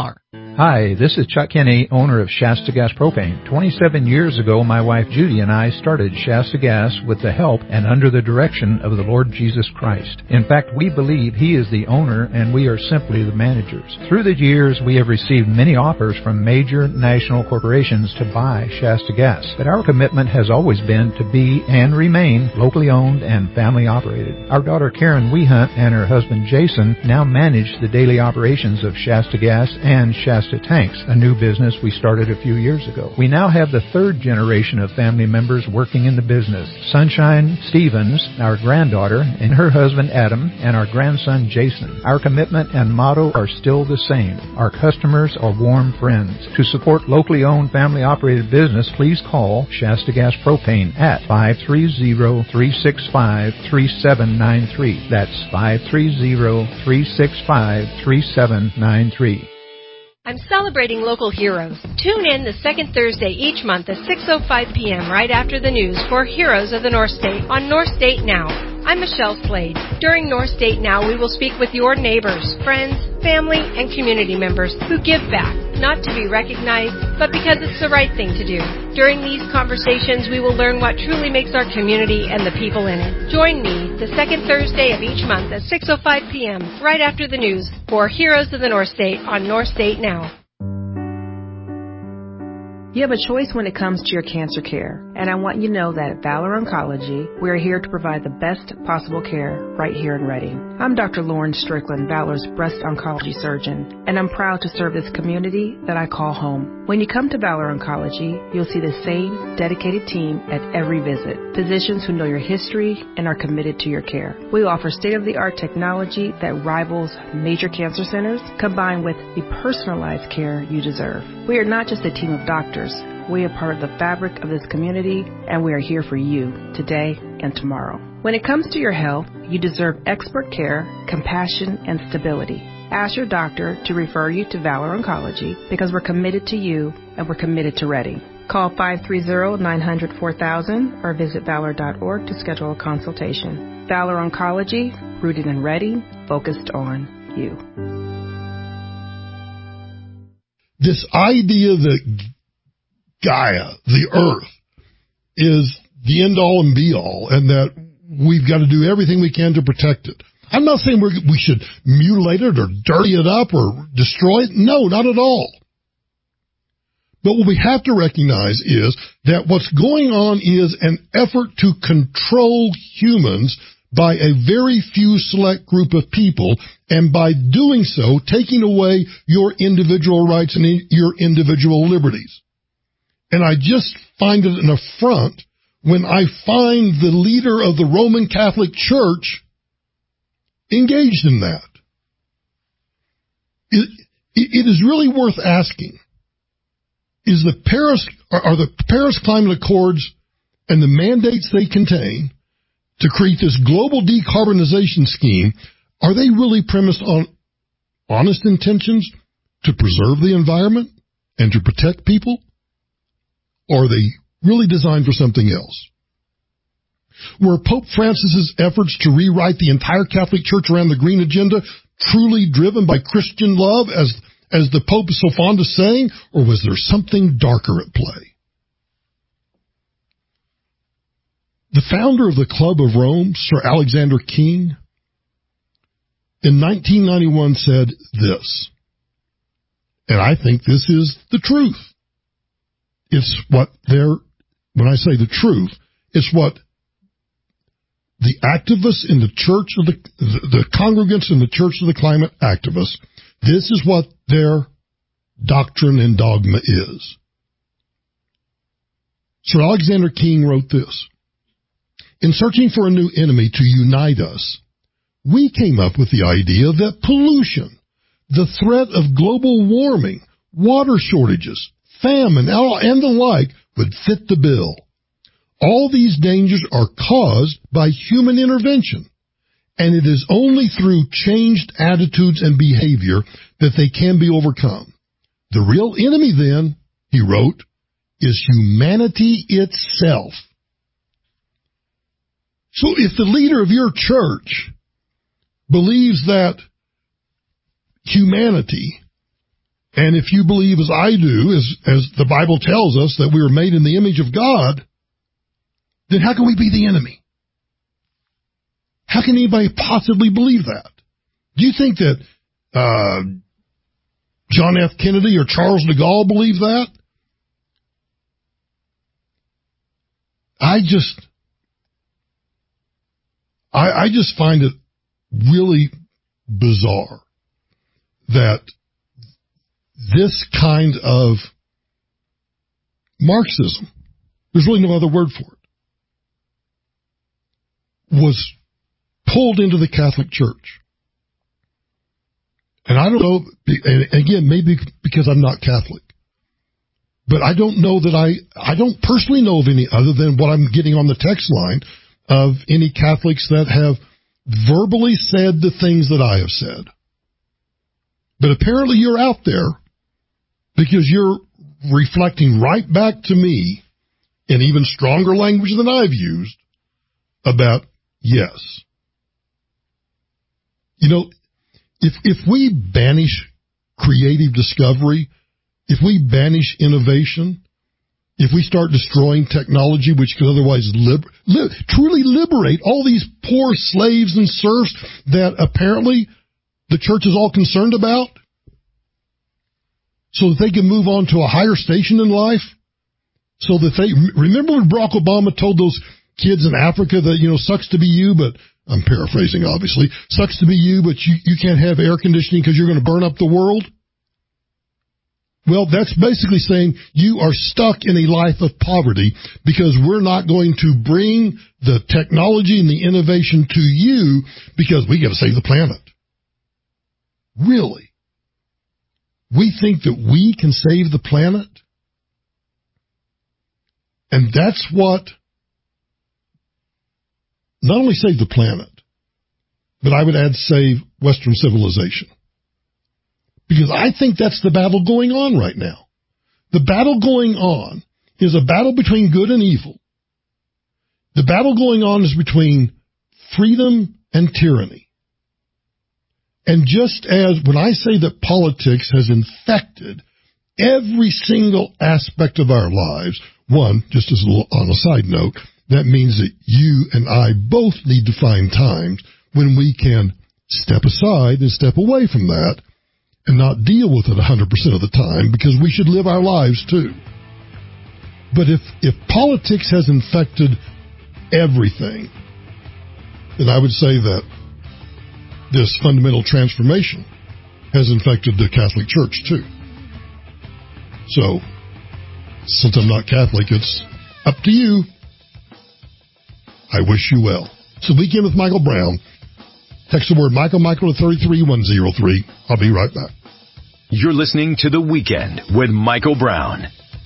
Hi, this is Chuck Kinney, owner of Shasta Gas Propane. twenty-seven years ago, my wife Judy and I started Shasta Gas with the help and under the direction of the Lord Jesus Christ. In fact, we believe He is the owner and we are simply the managers. Through the years, we have received many offers from major national corporations to buy Shasta Gas, but our commitment has always been to be and remain locally owned and family operated. Our daughter Karen Wehunt and her husband Jason now manage the daily operations of Shasta Gas and Shasta Tanks, a new business we started a few years ago. We now have the third generation of family members working in the business. Sunshine Stevens, our granddaughter, and her husband Adam, and our grandson Jason. Our commitment and motto are still the same. Our customers are warm friends. To support locally owned, family-operated business, please call Shasta Gas Propane at five three zero, three six five, three seven nine three. That's five three zero, three six five, three seven nine three. I'm celebrating local heroes. Tune in the second Thursday each month at six oh five p.m. right after the news for Heroes of the North State on North State Now. I'm Michelle Slade. During North State Now, we will speak with your neighbors, friends, family, and community members who give back, not to be recognized, but because it's the right thing to do. During these conversations, we will learn what truly makes our community and the people in it. Join me the second Thursday of each month at six oh five p.m. right after the news for Heroes of the North State on North State Now. You have a choice when it comes to your cancer care, and I want you to know that at Valor Oncology, we are here to provide the best possible care right here in Reading. I'm Doctor Lauren Strickland, Valor's breast oncology surgeon, and I'm proud to serve this community that I call home. When you come to Valor Oncology, you'll see the same dedicated team at every visit. Physicians who know your history and are committed to your care. We offer state-of-the-art technology that rivals major cancer centers, combined with the personalized care you deserve. We are not just a team of doctors. We are part of the fabric of this community, and we are here for you today and tomorrow. When it comes to your health, you deserve expert care, compassion, and stability. Ask your doctor to refer you to Valor Oncology because we're committed to you and we're committed to Reading. Call five three zero, nine hundred, four thousand or visit valor dot org to schedule a consultation. Valor Oncology, rooted in Reading, focused on you. This idea that Gaia, the earth, is the end-all and be-all, and that we've got to do everything we can to protect it. I'm not saying we're, we should mutilate it or dirty it up or destroy it. No, not at all. But what we have to recognize is that what's going on is an effort to control humans by a very few select group of people, and by doing so, taking away your individual rights and your individual liberties. And I just find it an affront when I find the leader of the Roman Catholic Church engaged in that. It, it is really worth asking, is the Paris, are the Paris Climate Accords and the mandates they contain to create this global decarbonization scheme, are they really premised on honest intentions to preserve the environment and to protect people? Or are they really designed for something else? Were Pope Francis's efforts to rewrite the entire Catholic Church around the green agenda truly driven by Christian love, as, as the Pope is so fond of saying, or was there something darker at play? The founder of the Club of Rome, Sir Alexander King, in nineteen ninety-one said this, and I think this is the truth. It's what they're, when I say the truth, it's what the activists in the church of the, the, the congregants in the Church of the Climate activists, this is what their doctrine and dogma is. Sir Alexander King wrote this: in searching for a new enemy to unite us, we came up with the idea that pollution, the threat of global warming, water shortages, famine, and the like would fit the bill. All these dangers are caused by human intervention, and it is only through changed attitudes and behavior that they can be overcome. The real enemy, then, he wrote, is humanity itself. So if the leader of your church believes that humanity And if you believe as I do, as, as the Bible tells us that we were made in the image of God, then how can we be the enemy? How can anybody possibly believe that? Do you think that uh, John F. Kennedy or Charles de Gaulle believed that? I just, I, I just find it really bizarre that this kind of Marxism, there's really no other word for it, was pulled into the Catholic Church. And I don't know, and again, maybe because I'm not Catholic, but I don't know that I, I don't personally know of any other than what I'm getting on the text line of any Catholics that have verbally said the things that I have said. But apparently you're out there because you're reflecting right back to me in even stronger language than I've used about yes. You know, if if we banish creative discovery, if we banish innovation, if we start destroying technology, which could otherwise liber- li- truly liberate all these poor slaves and serfs that apparently the church is all concerned about, so that they can move on to a higher station in life, so that they remember when Barack Obama told those kids in Africa that, you know, sucks to be you, but I'm paraphrasing, obviously, sucks to be you, but you, you can't have air conditioning because you're going to burn up the world. Well, that's basically saying you are stuck in a life of poverty because we're not going to bring the technology and the innovation to you because we got to save the planet. Really? We think that we can save the planet? And that's what, not only save the planet, but I would add save Western civilization. Because I think that's the battle going on right now. The battle going on is a battle between good and evil. The battle going on is between freedom and tyranny. And just as when I say that politics has infected every single aspect of our lives, one, just as a little on a side note, that means that you and I both need to find times when we can step aside and step away from that and not deal with it one hundred percent of the time, because we should live our lives too. But if, if politics has infected everything, then I would say that this fundamental transformation has infected the Catholic Church too. So, since I'm not Catholic, it's up to you. I wish you well. So, Weekend with Michael Brown. Text the word Michael, Michael to three three one zero three. I'll be right back. You're listening to The Weekend with Michael Brown.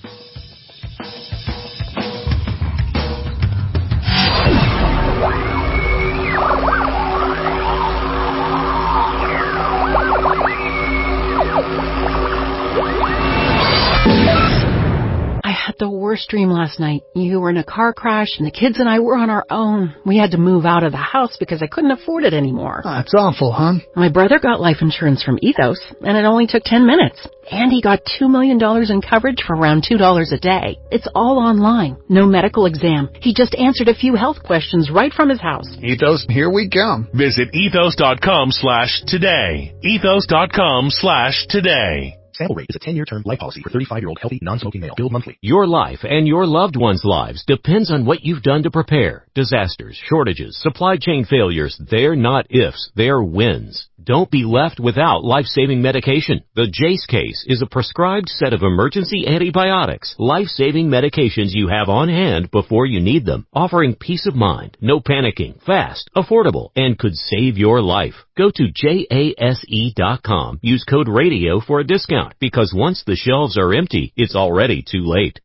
The worst dream last night. You were in a car crash and the kids and I were on our own. We had to move out of the house because I couldn't afford it anymore. Oh, that's awful, hon. My brother got life insurance from Ethos and it only took ten minutes. And he got two million dollars in coverage for around two dollars a day. It's all online. No medical exam. He just answered a few health questions right from his house. Ethos, here we come. Visit ethos.com slash today. Ethos.com slash today. Sample rate is a ten-year term life policy for thirty-five-year-old healthy, non-smoking male. Billed monthly. Your life and your loved ones' lives depends on what you've done to prepare. Disasters, shortages, supply chain failures, they're not ifs, they're wins. Don't be left without life-saving medication. The Jace case is a prescribed set of emergency antibiotics, life-saving medications you have on hand before you need them, offering peace of mind, no panicking, fast, affordable, and could save your life. Go to jase dot com. Use code radio for a discount, because once the shelves are empty, it's already too late.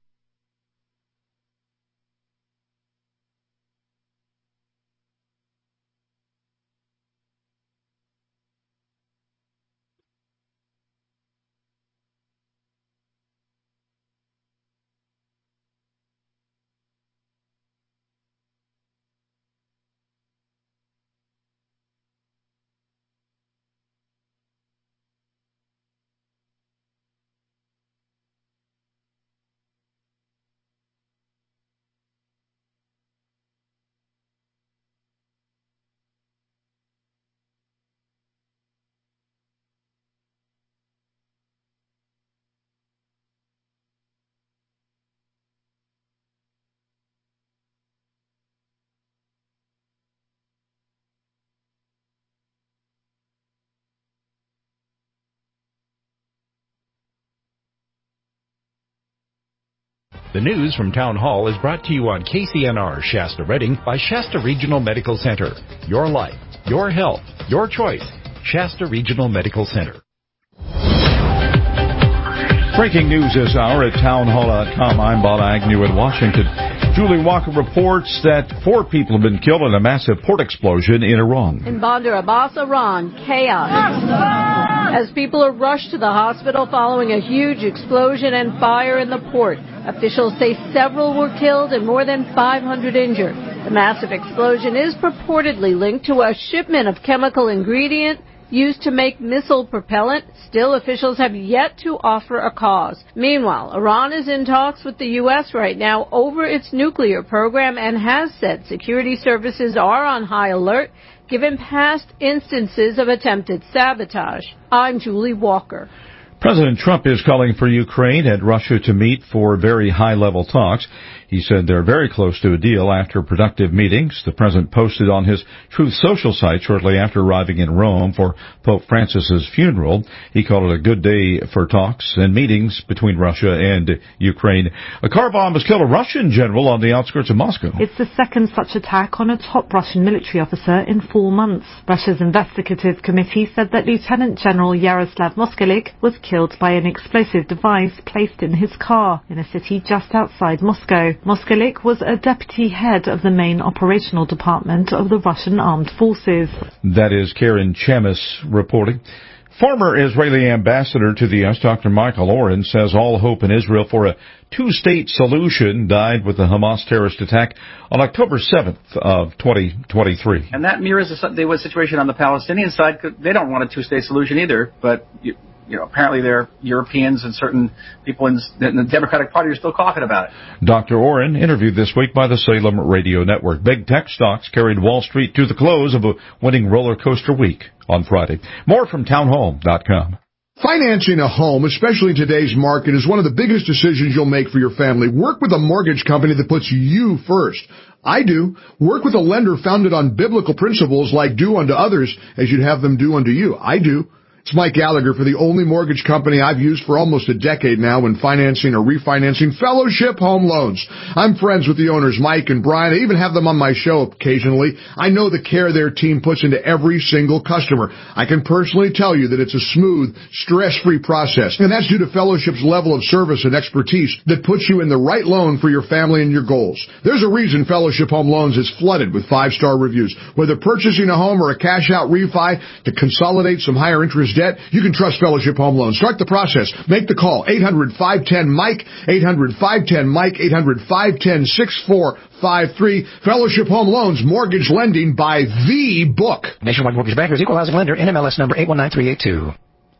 The news from Town Hall is brought to you on K C N R Shasta Redding by Shasta Regional Medical Center. Your life, your health, your choice. Shasta Regional Medical Center. Breaking news this hour at town hall dot com. I'm Bob Agnew in Washington. Julie Walker reports that four people have been killed in a massive port explosion in Iran. In Bandar Abbas, Iran, chaos as people are rushed to the hospital following a huge explosion and fire in the port. Officials say several were killed and more than five hundred injured. The massive explosion is purportedly linked to a shipment of chemical ingredient used to make missile propellant. Still, officials have yet to offer a cause. Meanwhile, Iran is in talks with the U S right now over its nuclear program and has said security services are on high alert given past instances of attempted sabotage. I'm Julie Walker. President Trump is calling for Ukraine and Russia to meet for very high-level talks. He said they're very close to a deal after productive meetings. The president posted on his Truth Social site shortly after arriving in Rome for Pope Francis's funeral. He called it a good day for talks and meetings between Russia and Ukraine. A car bomb has killed a Russian general on the outskirts of Moscow. It's the second such attack on a top Russian military officer in four months. Russia's investigative committee said that Lieutenant General Yaroslav Moskalik was killed by an explosive device placed in his car in a city just outside Moscow. Moskalik was a deputy head of the main operational department of the Russian armed forces. That is Karen Chamis reporting. Former Israeli ambassador to the U S, Doctor Michael Oren, says all hope in Israel for a two-state solution died with the Hamas terrorist attack on October seventh of twenty twenty-three. And that mirrors the, the situation on the Palestinian side. They don't want a two-state solution either, but you, you know, apparently there are Europeans and certain people in, in the Democratic Party are still talking about it. Doctor Oren, interviewed this week by the Salem Radio Network. Big tech stocks carried Wall Street to the close of a winning roller coaster week on Friday. More from town hall dot com. Financing a home, especially in today's market, is one of the biggest decisions you'll make for your family. Work with a mortgage company that puts you first. I do. Work with a lender founded on biblical principles like do unto others as you'd have them do unto you. I do. It's Mike Gallagher for the only mortgage company I've used for almost a decade now when financing or refinancing Fellowship Home Loans. I'm friends with the owners, Mike and Brian. I even have them on my show occasionally. I know the care their team puts into every single customer. I can personally tell you that it's a smooth, stress-free process, and that's due to Fellowship's level of service and expertise that puts you in the right loan for your family and your goals. There's a reason Fellowship Home Loans is flooded with five-star reviews. Whether purchasing a home or a cash-out refi to consolidate some higher interest debt, you can trust Fellowship Home Loans. Start the process. Make the call. eight hundred, five one zero, Mike, eight hundred, five one zero, Mike, eight hundred, five one zero, six four five three. Fellowship Home Loans, mortgage lending by the book. Nationwide Mortgage Bankers, Equal Housing Lender, N M L S number eight one nine three eight two.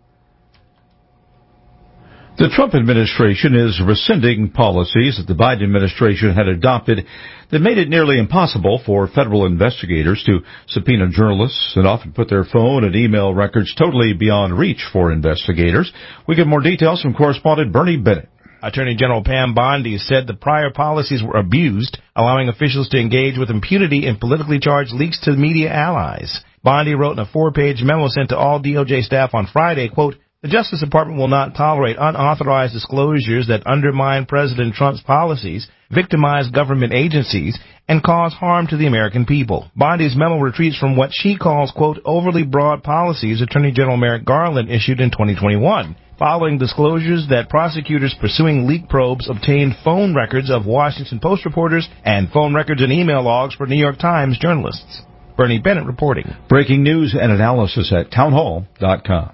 The Trump administration is rescinding policies that the Biden administration had adopted that made it nearly impossible for federal investigators to subpoena journalists and often put their phone and email records totally beyond reach for investigators. We get more details from correspondent Bernie Bennett. Attorney General Pam Bondi said the prior policies were abused, allowing officials to engage with impunity in politically charged leaks to media allies. Bondi wrote in a four-page memo sent to all D O J staff on Friday, quote, "The Justice Department will not tolerate unauthorized disclosures that undermine President Trump's policies, victimize government agencies, and cause harm to the American people." Bondi's memo retreats from what she calls, quote, "overly broad policies Attorney General Merrick Garland issued in twenty twenty-one, following disclosures that prosecutors pursuing leak probes obtained phone records of Washington Post reporters and phone records and email logs for New York Times journalists. Bernie Bennett reporting. Breaking news and analysis at town hall dot com.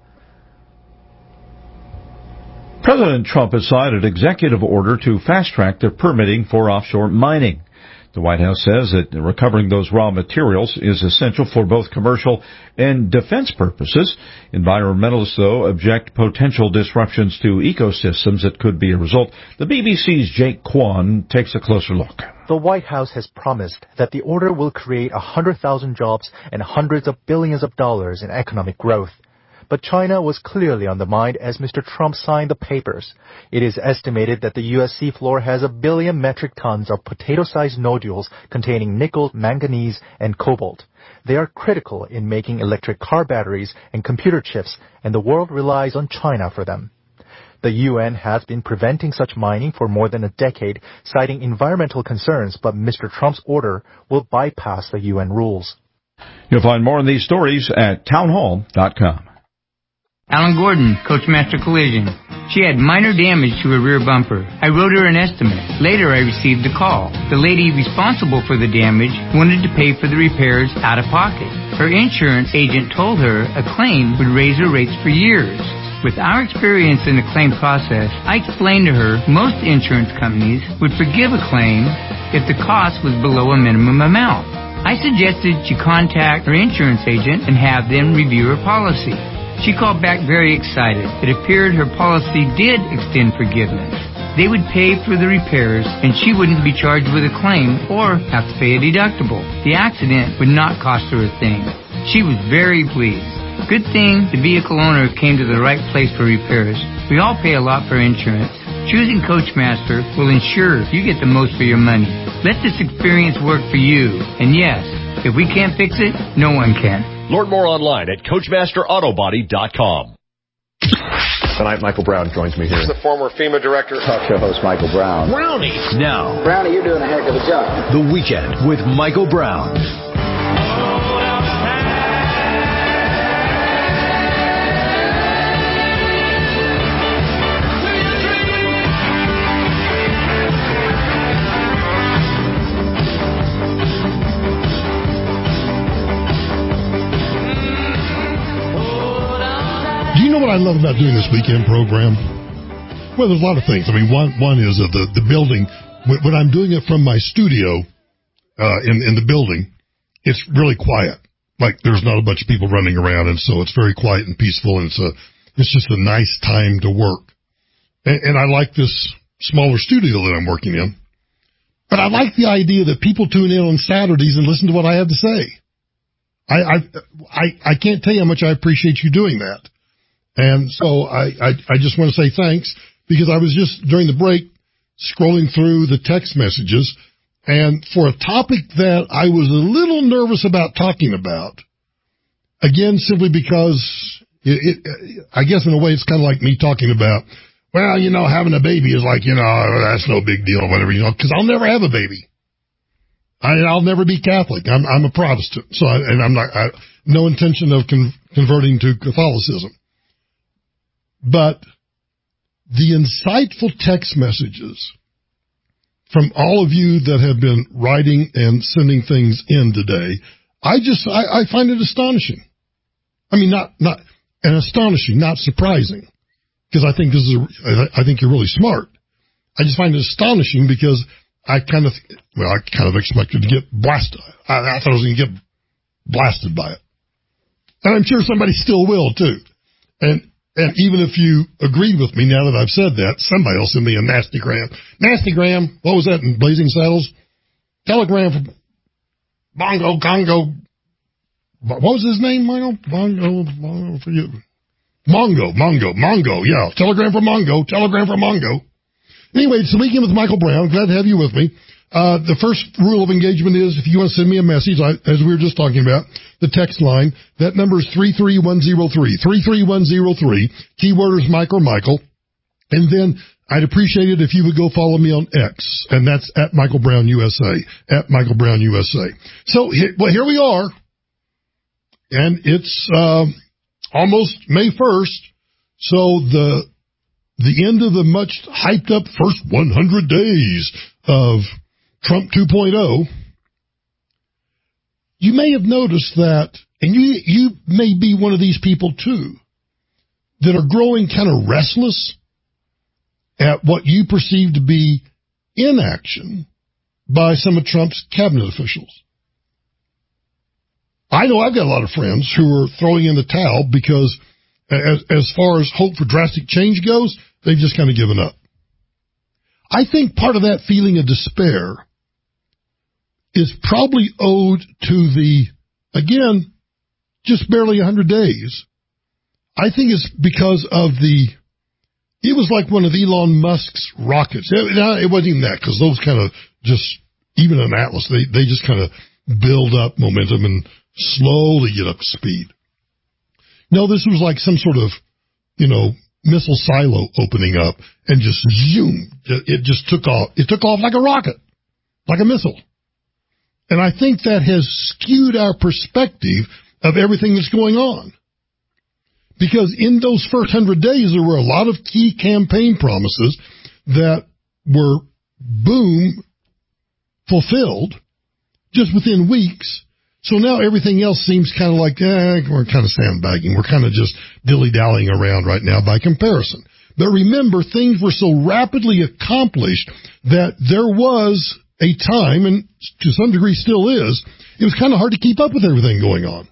President Trump has signed an executive order to fast-track the permitting for offshore mining. The White House says that recovering those raw materials is essential for both commercial and defense purposes. Environmentalists, though, object potential disruptions to ecosystems that could be a result. The B B C's Jake Kwan takes a closer look. The White House has promised that the order will create one hundred thousand jobs and hundreds of billions of dollars in economic growth. But China was clearly on the mind as Mister Trump signed the papers. It is estimated that the U S seafloor has a billion metric tons of potato-sized nodules containing nickel, manganese, and cobalt. They are critical in making electric car batteries and computer chips, and the world relies on China for them. The U N has been preventing such mining for more than a decade, citing environmental concerns, but Mister Trump's order will bypass the U N rules. You'll find more on these stories at townhall dot com. Alan Gordon, Coachmaster Collision. She had minor damage to her rear bumper. I wrote her an estimate. Later, I received a call. The lady responsible for the damage wanted to pay for the repairs out of pocket. Her insurance agent told her a claim would raise her rates for years. With our experience in the claim process, I explained to her most insurance companies would forgive a claim if the cost was below a minimum amount. I suggested she contact her insurance agent and have them review her policy. She called back very excited. It appeared her policy did extend forgiveness. They would pay for the repairs, and she wouldn't be charged with a claim or have to pay a deductible. The accident would not cost her a thing. She was very pleased. Good thing the vehicle owner came to the right place for repairs. We all pay a lot for insurance. Choosing Coachmaster will ensure you get the most for your money. Let this experience work for you. And yes, if we can't fix it, no one can. Learn more online at Coachmaster Auto Body dot com. Tonight, Michael Brown joins me here. He's the former FEMA director. Talk show host Michael Brown. Brownie. Now. Brownie, you're doing a heck of a job. The Weekend with Michael Brown. You know what I love about doing this weekend program? Well, there's a lot of things. I mean, one one is that the, the building, when I'm doing it from my studio uh, in, in the building, it's really quiet. Like, there's not a bunch of people running around, and so it's very quiet and peaceful, and it's a it's just a nice time to work. And, and I like this smaller studio that I'm working in. But I like the idea that people tune in on Saturdays and listen to what I have to say. I I I, I can't tell you how much I appreciate you doing that. And so I, I, I just want to say thanks, because I was just, during the break, scrolling through the text messages, and for a topic that I was a little nervous about talking about, again, simply because, it, it, I guess in a way it's kind of like me talking about, well, you know, having a baby is like, you know, that's no big deal or whatever, you know, because I'll never have a baby. I, I'll never be Catholic. I'm, I'm a Protestant, so I, and I'm not, I, no intention of con- converting to Catholicism. But the insightful text messages from all of you that have been writing and sending things in today, I just, I, I find it astonishing. I mean, not, not, and astonishing, not surprising, because I think this is, a, I think you're really smart. I just find it astonishing because I kind of, well, I kind of expected to get blasted. I, I thought I was going to get blasted by it. And I'm sure somebody still will too. And, And even if you agreed with me now that I've said that, somebody will send me a nastygram. Nastygram, what was that in Blazing Saddles? Telegram from Bongo, Congo. What was his name, Michael? Bongo, Bongo for you. Mongo, Mongo, Mongo, yeah. Telegram from Mongo, telegram from Mongo. Anyway, it's the Weekend with Michael Brown. Glad to have you with me. Uh, the first rule of engagement is if you want to send me a message, I, as we were just talking about, the text line, that number is three three one zero three, three three one zero three. Keyword is Mike or Michael. And then I'd appreciate it if you would go follow me on X, and that's at Michael Brown U S A, at Michael Brown U S A. So, well, here we are, and it's uh, almost May first, so the the end of the much hyped up first one hundred days of Trump two point oh, you may have noticed that, and you you may be one of these people too, that are growing kind of restless at what you perceive to be inaction by some of Trump's cabinet officials. I know I've got a lot of friends who are throwing in the towel because as, as far as hope for drastic change goes, they've just kind of given up. I think part of that feeling of despair is probably owed to the, again, just barely one hundred days. I think it's because of the, it was like one of Elon Musk's rockets. It, it wasn't even that, because those kind of just, even an Atlas, they, they just kind of build up momentum and slowly get up to speed. No, this was like some sort of, you know, missile silo opening up and just zoom. It just took off. It took off like a rocket, like a missile. And I think that has skewed our perspective of everything that's going on. Because in those first hundred days, there were a lot of key campaign promises that were, boom, fulfilled just within weeks. So now everything else seems kind of like, eh, we're kind of sandbagging. We're kind of just dilly-dallying around right now by comparison. But remember, things were so rapidly accomplished that there was a time, and to some degree still is, it was kind of hard to keep up with everything going on.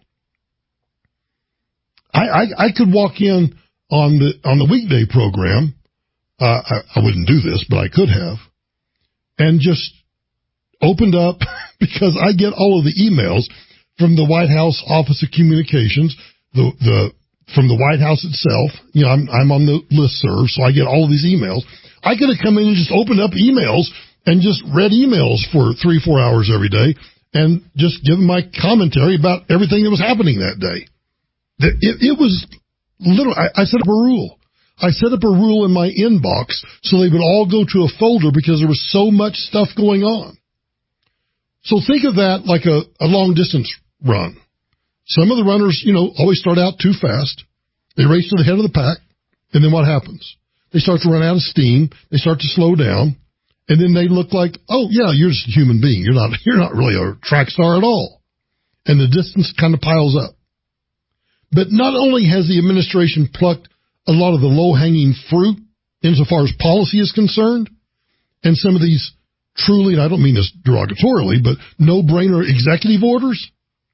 I, I, I could walk in on the on the weekday program. Uh, I, I wouldn't do this, but I could have, and just opened up because I get all of the emails from the White House Office of Communications, the the from the White House itself. You know, I'm I'm on the listserv, so I get all of these emails. I could have come in and just opened up emails and just read emails for three four hours every day, and just given my commentary about everything that was happening that day. It, it was literally, I, I set up a rule. I set up a rule in my inbox so they would all go to a folder because there was so much stuff going on. So think of that like a, a long distance run. Some of the runners, you know, always start out too fast. They race to the head of the pack. And then what happens? They start to run out of steam. They start to slow down. And then they look like, oh yeah, you're just a human being. You're not, you're not really a track star at all. And the distance kind of piles up. But not only has the administration plucked a lot of the low-hanging fruit insofar as policy is concerned, and some of these truly, and I don't mean this derogatorily, but no-brainer executive orders,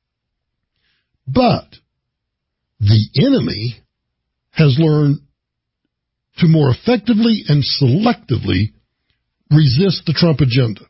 but the enemy has learned to more effectively and selectively resist the Trump agenda.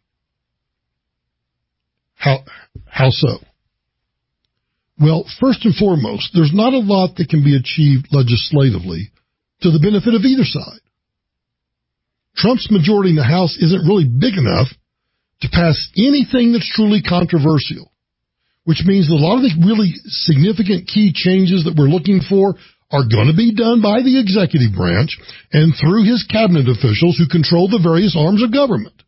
How, how so? Well, first and foremost, there's not a lot that can be achieved legislatively to the benefit of either side. Trump's majority in the House isn't really big enough to pass anything that's truly controversial, which means a lot of the really significant key changes that we're looking for are going to be done by the executive branch and through his cabinet officials who control the various arms of government.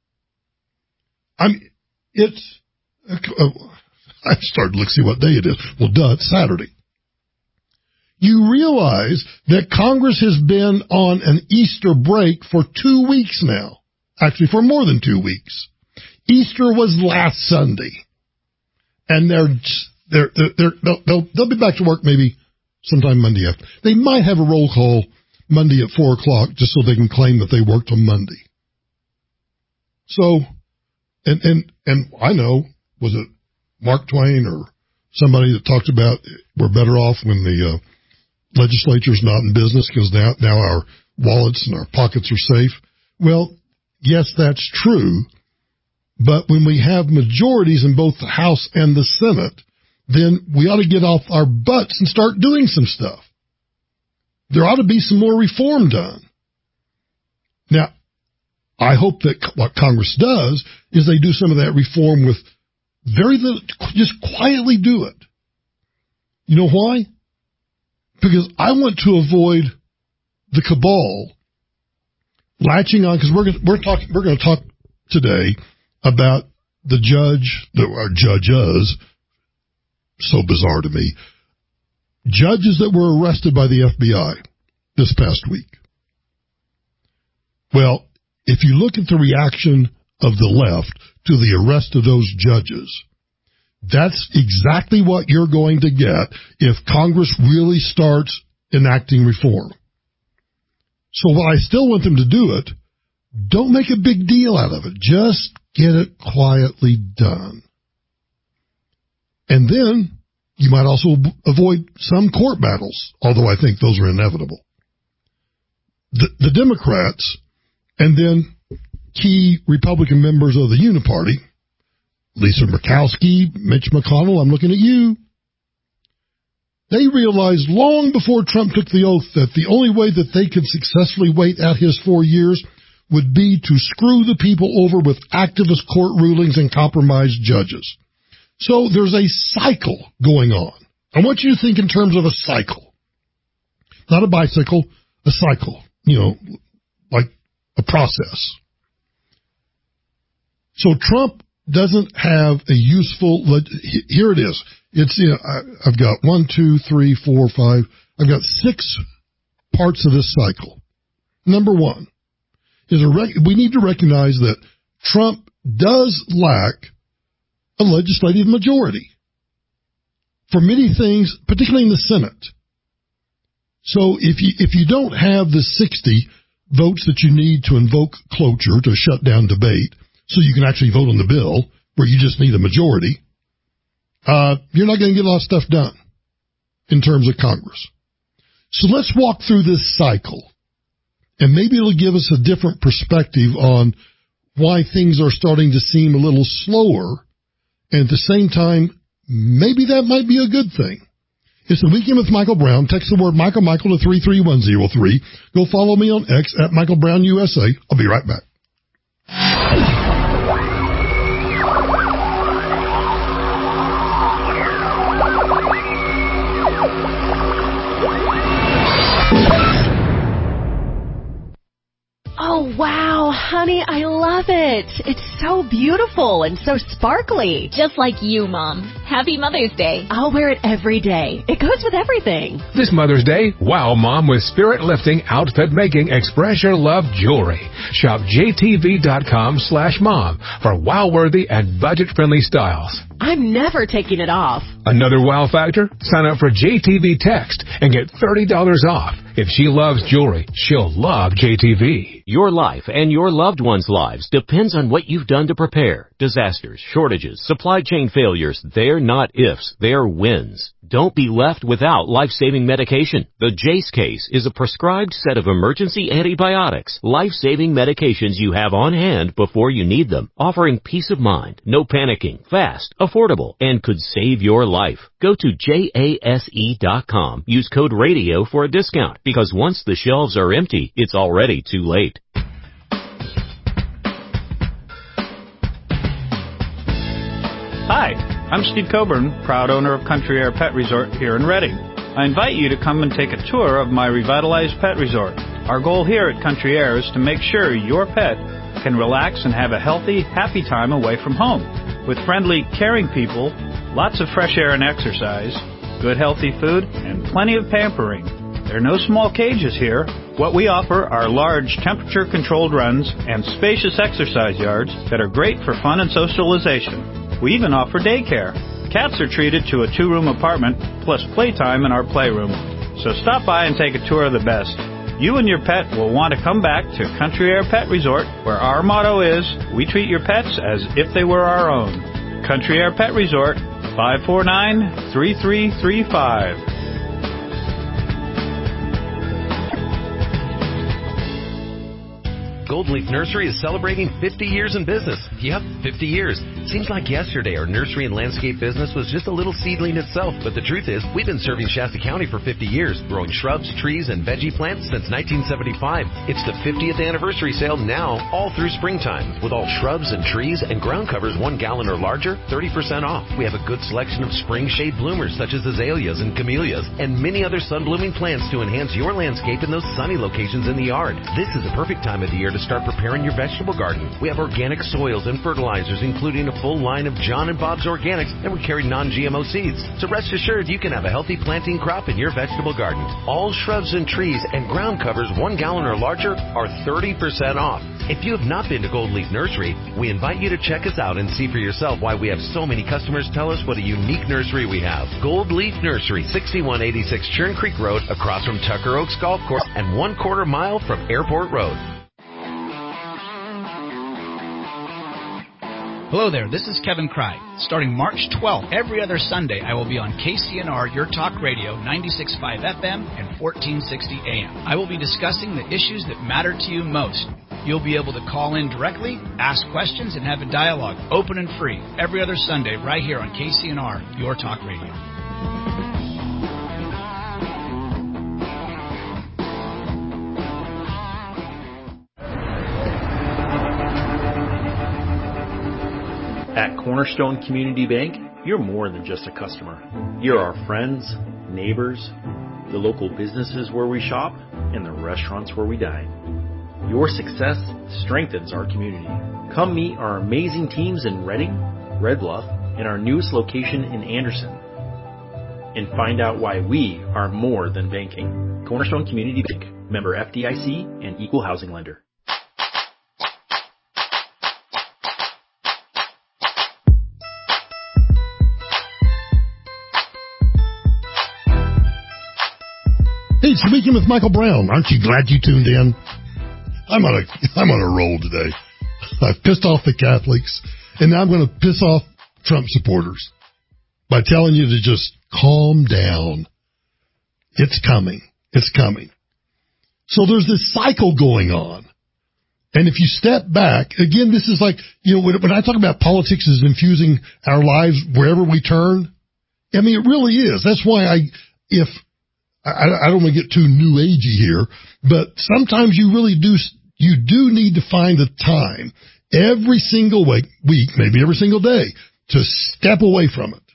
I mean, it's... Uh, I started to look, see what day it is. Well, duh, it's Saturday. You realize that Congress has been on an Easter break for two weeks now. Actually, for more than two weeks. Easter was last Sunday. And they're, they're, they're, they're they'll, they'll, they'll be back to work maybe sometime Monday after. They might have a roll call Monday at four o'clock just so they can claim that they worked on Monday. So, and, and, and I know, was it Mark Twain or somebody that talked about we're better off when the uh, legislature's not in business because now, now our wallets and our pockets are safe. Well, yes, that's true. But when we have majorities in both the House and the Senate, then we ought to get off our butts and start doing some stuff. There ought to be some more reform done. Now, I hope that what Congress does is they do some of that reform with very little, just quietly do it. You know why? Because I want to avoid the cabal latching on, because we're going we're talking we're going to talk today about the judge, the our judges. So bizarre to me. Judges that were arrested by the F B I this past week. Well, if you look at the reaction of the left to the arrest of those judges, that's exactly what you're going to get if Congress really starts enacting reform. So while I still want them to do it, don't make a big deal out of it. Just get it quietly done. And then you might also avoid some court battles, although I think those are inevitable. The, the Democrats and then key Republican members of the Uniparty, Lisa Murkowski, Mitch McConnell, I'm looking at you. They realized long before Trump took the oath that the only way that they could successfully wait out his four years would be to screw the people over with activist court rulings and compromised judges. So there's a cycle going on. I want you to think in terms of a cycle. Not a bicycle, a cycle, you know, like a process. So Trump doesn't have a useful, here it is. It's, you know, I, I've got one, two, three, four, five. I've got six parts of this cycle. Number one is a rec- we need to recognize that Trump does lack a legislative majority for many things, particularly in the Senate. So if you, if you don't have the sixty votes that you need to invoke cloture to shut down debate, so you can actually vote on the bill where you just need a majority, uh, you're not going to get a lot of stuff done in terms of Congress. So let's walk through this cycle, and maybe it'll give us a different perspective on why things are starting to seem a little slower, and at the same time, maybe that might be a good thing. It's the Weekend with Michael Brown. Text the word Michael Michael to three three one zero three. Go follow me on X at Michael Brown U S A. I'll be right back. Oh, wow, honey, I love it. It's so beautiful and so sparkly. Just like you, Mom. Happy Mother's Day. I'll wear it every day. It goes with everything. This Mother's Day, wow Mom with spirit-lifting, outfit-making, express your love jewelry. Shop J T V dot com slash mom for wow-worthy and budget-friendly styles. I'm never taking it off. Another wow factor? Sign up for J T V Text and get thirty dollars off. If she loves jewelry, she'll love J T V. Your life and your loved ones' lives depends on what you've done to prepare. Disasters, shortages, supply chain failures, they're not ifs, they're wins. Don't be left without life-saving medication. The Jace case is a prescribed set of emergency antibiotics, life-saving medications you have on hand before you need them, offering peace of mind, no panicking, fast, affordable, and could save your life. Go to jase dot com. Use code RADIO for a discount, because once the shelves are empty, it's already too late. Hi, I'm Steve Coburn, proud owner of Country Air Pet Resort here in Redding. I invite you to come and take a tour of my revitalized pet resort. Our goal here at Country Air is to make sure your pet can relax and have a healthy, happy time away from home. With friendly, caring people, lots of fresh air and exercise, good healthy food, and plenty of pampering. There are no small cages here. What we offer are large temperature-controlled runs and spacious exercise yards that are great for fun and socialization. We even offer daycare. Cats are treated to a two-room apartment plus playtime in our playroom. So stop by and take a tour of the best. You and your pet will want to come back to Country Air Pet Resort, where our motto is, we treat your pets as if they were our own. Country Air Pet Resort, five four nine, three three three five. Gold Leaf Nursery is celebrating fifty years in business. Yep, fifty years. Seems like yesterday our nursery and landscape business was just a little seedling itself, but the truth is we've been serving Shasta County for fifty years, growing shrubs, trees, and veggie plants since nineteen seventy-five. It's the fiftieth anniversary sale now, all through springtime, with all shrubs and trees and ground covers one gallon or larger, thirty percent off. We have a good selection of spring shade bloomers such as azaleas and camellias, and many other sun-blooming plants to enhance your landscape in those sunny locations in the yard. This is the perfect time of the year to start preparing your vegetable garden. We have organic soils and fertilizers, including a full line of John and Bob's Organics, and we carry non G M O seeds. So rest assured you can have a healthy planting crop in your vegetable garden. All shrubs and trees and ground covers one gallon or larger are thirty percent off. If you have not been to Gold Leaf Nursery, we invite you to check us out and see for yourself why we have so many customers tell us what a unique nursery we have. Gold Leaf Nursery, sixty-one eighty-six Churn Creek Road, across from Tucker Oaks Golf Course, and one quarter mile from Airport Road. Hello there, this is Kevin Cry. Starting March twelfth, every other Sunday, I will be on K C N R Your Talk Radio, ninety-six point five F M and fourteen sixty A M. I will be discussing the issues that matter to you most. You'll be able to call in directly, ask questions, and have a dialogue, open and free, every other Sunday right here on K C N R Your Talk Radio. At Cornerstone Community Bank, you're more than just a customer. You're our friends, neighbors, the local businesses where we shop, and the restaurants where we dine. Your success strengthens our community. Come meet our amazing teams in Reading, Red Bluff, and our newest location in Anderson. And find out why we are more than banking. Cornerstone Community Bank, member F D I C and equal housing lender. Hey, it's the Weekend with Michael Brown. Aren't you glad you tuned in? I'm on a I'm on a roll today. I've pissed off the Catholics, and now I'm going to piss off Trump supporters by telling you to just calm down. It's coming. It's coming. So there's this cycle going on. And if you step back, again, this is like, you know, when, when I talk about politics is infusing our lives wherever we turn, I mean, it really is. That's why I, if, I, I don't want to get too new agey here, but sometimes you really do, you do need to find a time every single week, week, maybe every single day, to step away from it.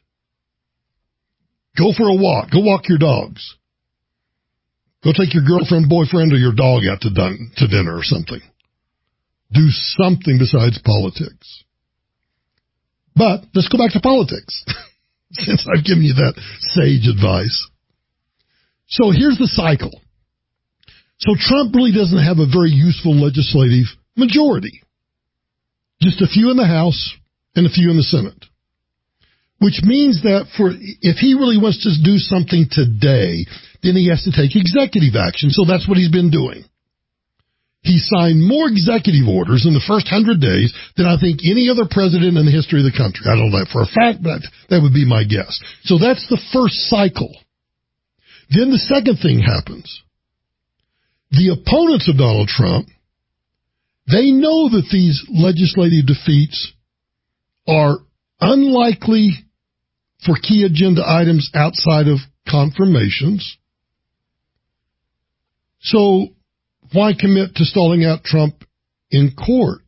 Go for a walk. Go walk your dogs. Go take your girlfriend, boyfriend, or your dog out to, dun- to dinner or something. Do something besides politics. But let's go back to politics, since I've given you that sage advice. So here's the cycle. So Trump really doesn't have a very useful legislative majority. Just a few in the House and a few in the Senate. Which means that for if he really wants to do something today, then he has to take executive action. So that's what he's been doing. He signed more executive orders in the first hundred days than I think any other president in the history of the country. I don't know that for a fact, but that would be my guess. So that's the first cycle. Then the second thing happens. The opponents of Donald Trump, they know that these legislative defeats are unlikely for key agenda items outside of confirmations. So why commit to stalling out Trump in court?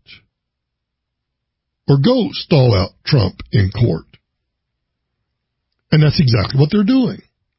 Or go stall out Trump in court? And that's exactly what they're doing.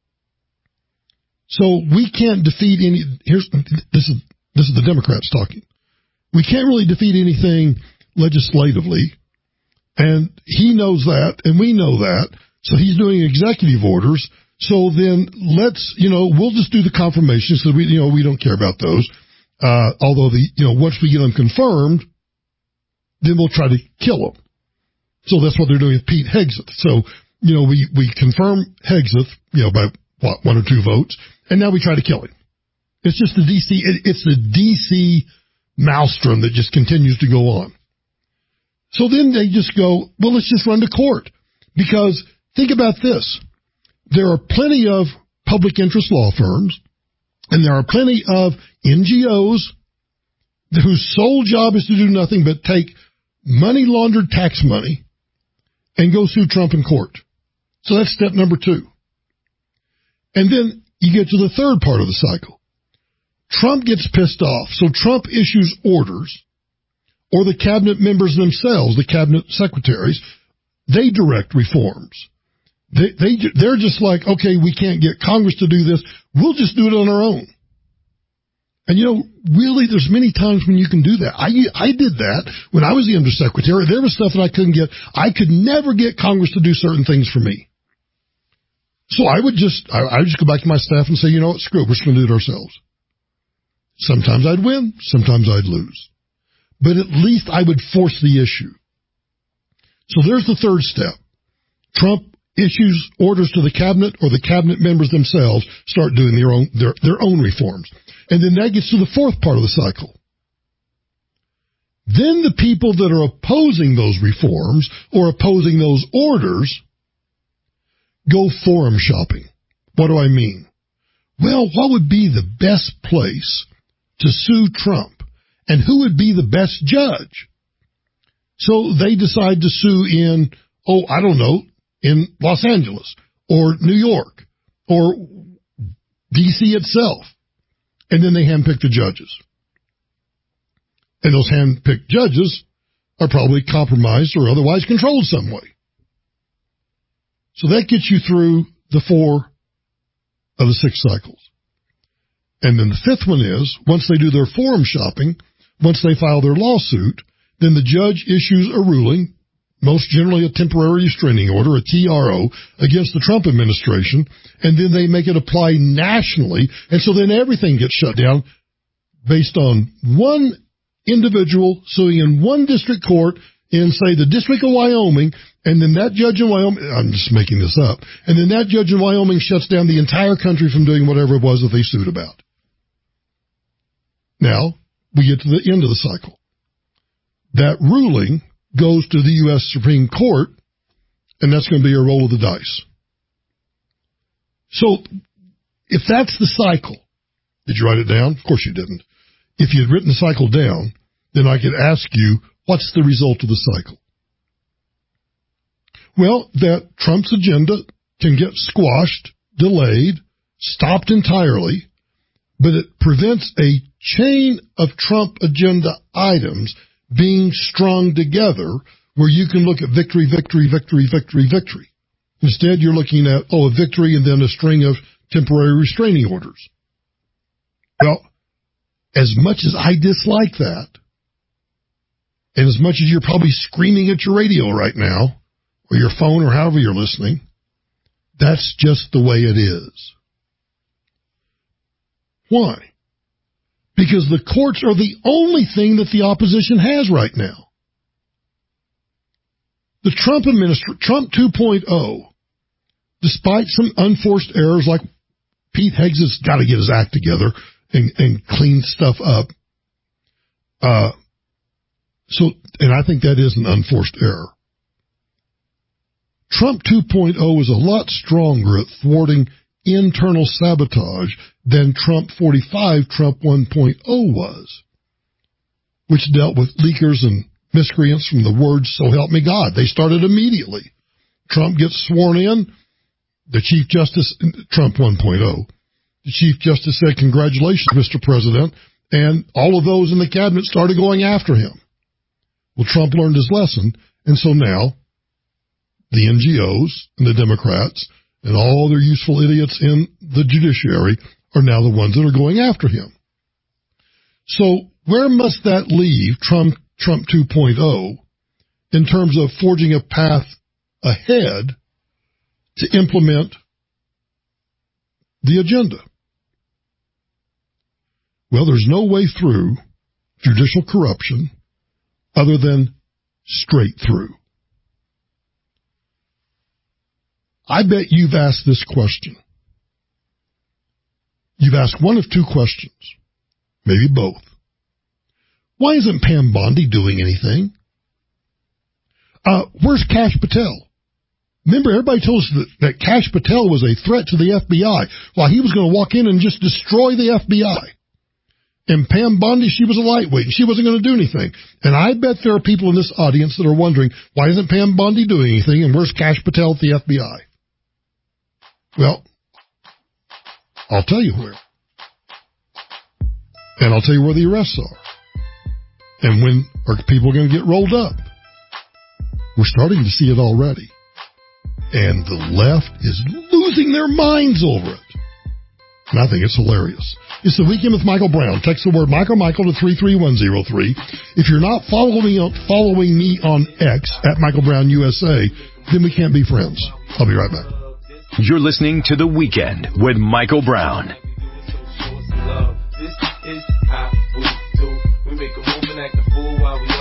So we can't defeat any, here's, this is, this is the Democrats talking. We can't really defeat anything legislatively. And he knows that, and we know that. So he's doing executive orders. So then let's, you know, we'll just do the confirmations because we, you know, we don't care about those. Uh, although the, you know, once we get them confirmed, then we'll try to kill them. So that's what they're doing with Pete Hegseth. So, you know, we, we confirm Hegseth, you know, by what, one or two votes, and now we try to kill him. It's just the D C, it, it's the D C maelstrom that just continues to go on. So then they just go, well, let's just run to court. Because think about this. There are plenty of public interest law firms, and there are plenty of N G Os whose sole job is to do nothing but take money laundered tax money and go sue Trump in court. So that's step number two. And then you get to the third part of the cycle. Trump gets pissed off. So Trump issues orders, or the cabinet members themselves, the cabinet secretaries, they direct reforms. They, they, they're just like, okay, we can't get Congress to do this. We'll just do it on our own. And, you know, really, there's many times when you can do that. I, I did that when I was the undersecretary. There was stuff that I couldn't get. I could never get Congress to do certain things for me. So I would just, I, I would just go back to my staff and say, you know what, screw it, we're just going to do it ourselves. Sometimes I'd win, sometimes I'd lose. But at least I would force the issue. So there's the third step. Trump issues orders to the cabinet, or the cabinet members themselves start doing their own, their, their own reforms. And then that gets to the fourth part of the cycle. Then the people that are opposing those reforms or opposing those orders go forum shopping. What do I mean? Well, what would be the best place to sue Trump? And who would be the best judge? So they decide to sue in, oh, I don't know, in Los Angeles or New York or D C itself. And then they handpick the judges. And those handpicked judges are probably compromised or otherwise controlled some way. So that gets you through the four of the six cycles. And then the fifth one is, once they do their forum shopping, once they file their lawsuit, then the judge issues a ruling, most generally a temporary restraining order, a T R O, against the Trump administration, and then they make it apply nationally, and so then everything gets shut down based on one individual suing in one district court in, say, the District of Wyoming, and then that judge in Wyoming, I'm just making this up, and then that judge in Wyoming shuts down the entire country from doing whatever it was that they sued about. Now, we get to the end of the cycle. That ruling goes to the U S Supreme Court, and that's going to be a roll of the dice. So, if that's the cycle, did you write it down? Of course you didn't. If you had written the cycle down, then I could ask you, what's the result of the cycle? Well, that Trump's agenda can get squashed, delayed, stopped entirely, but it prevents a chain of Trump agenda items being strung together where you can look at victory, victory, victory, victory, victory. Instead, you're looking at, oh, a victory and then a string of temporary restraining orders. Well, as much as I dislike that, and as much as you're probably screaming at your radio right now, or your phone, or however you're listening, that's just the way it is. Why? Because the courts are the only thing that the opposition has right now. The Trump administration, Trump two point oh, despite some unforced errors like Pete Higgs has got to get his act together and, and clean stuff up. Uh, so, and I think that is an unforced error. Trump two point oh is a lot stronger at thwarting internal sabotage than Trump forty-five, Trump one point oh was, which dealt with leakers and miscreants from the words, so help me God. They started immediately. Trump gets sworn in. The Chief Justice, Trump one point oh, the Chief Justice said, congratulations, Mister President, and all of those in the cabinet started going after him. Well, Trump learned his lesson, and so now the N G Os and the Democrats and all their useful idiots in the judiciary are now the ones that are going after him. So where must that leave Trump, Trump two point oh in terms of forging a path ahead to implement the agenda? Well, there's no way through judicial corruption other than straight through. I bet you've asked this question. You've asked one of two questions, maybe both. Why isn't Pam Bondi doing anything? Uh, where's Kash Patel? Remember, everybody told us that, that Kash Patel was a threat to the F B I. While he was going to walk in and just destroy the F B I. And Pam Bondi, she was a lightweight, and she wasn't going to do anything. And I bet there are people in this audience that are wondering, why isn't Pam Bondi doing anything, and where's Kash Patel at the F B I? Well, I'll tell you where. And I'll tell you where the arrests are. And when are people going to get rolled up? We're starting to see it already. And the left is losing their minds over it. And I think it's hilarious. It's the Weekend with Michael Brown. Text the word Michael Michael to three three one zero three. If you're not following me on, following me on X at Michael Brown U S A, then we can't be friends. I'll be right back. You're listening to The Weekend with Michael Brown. This is how we do. We make a move and act a fool while we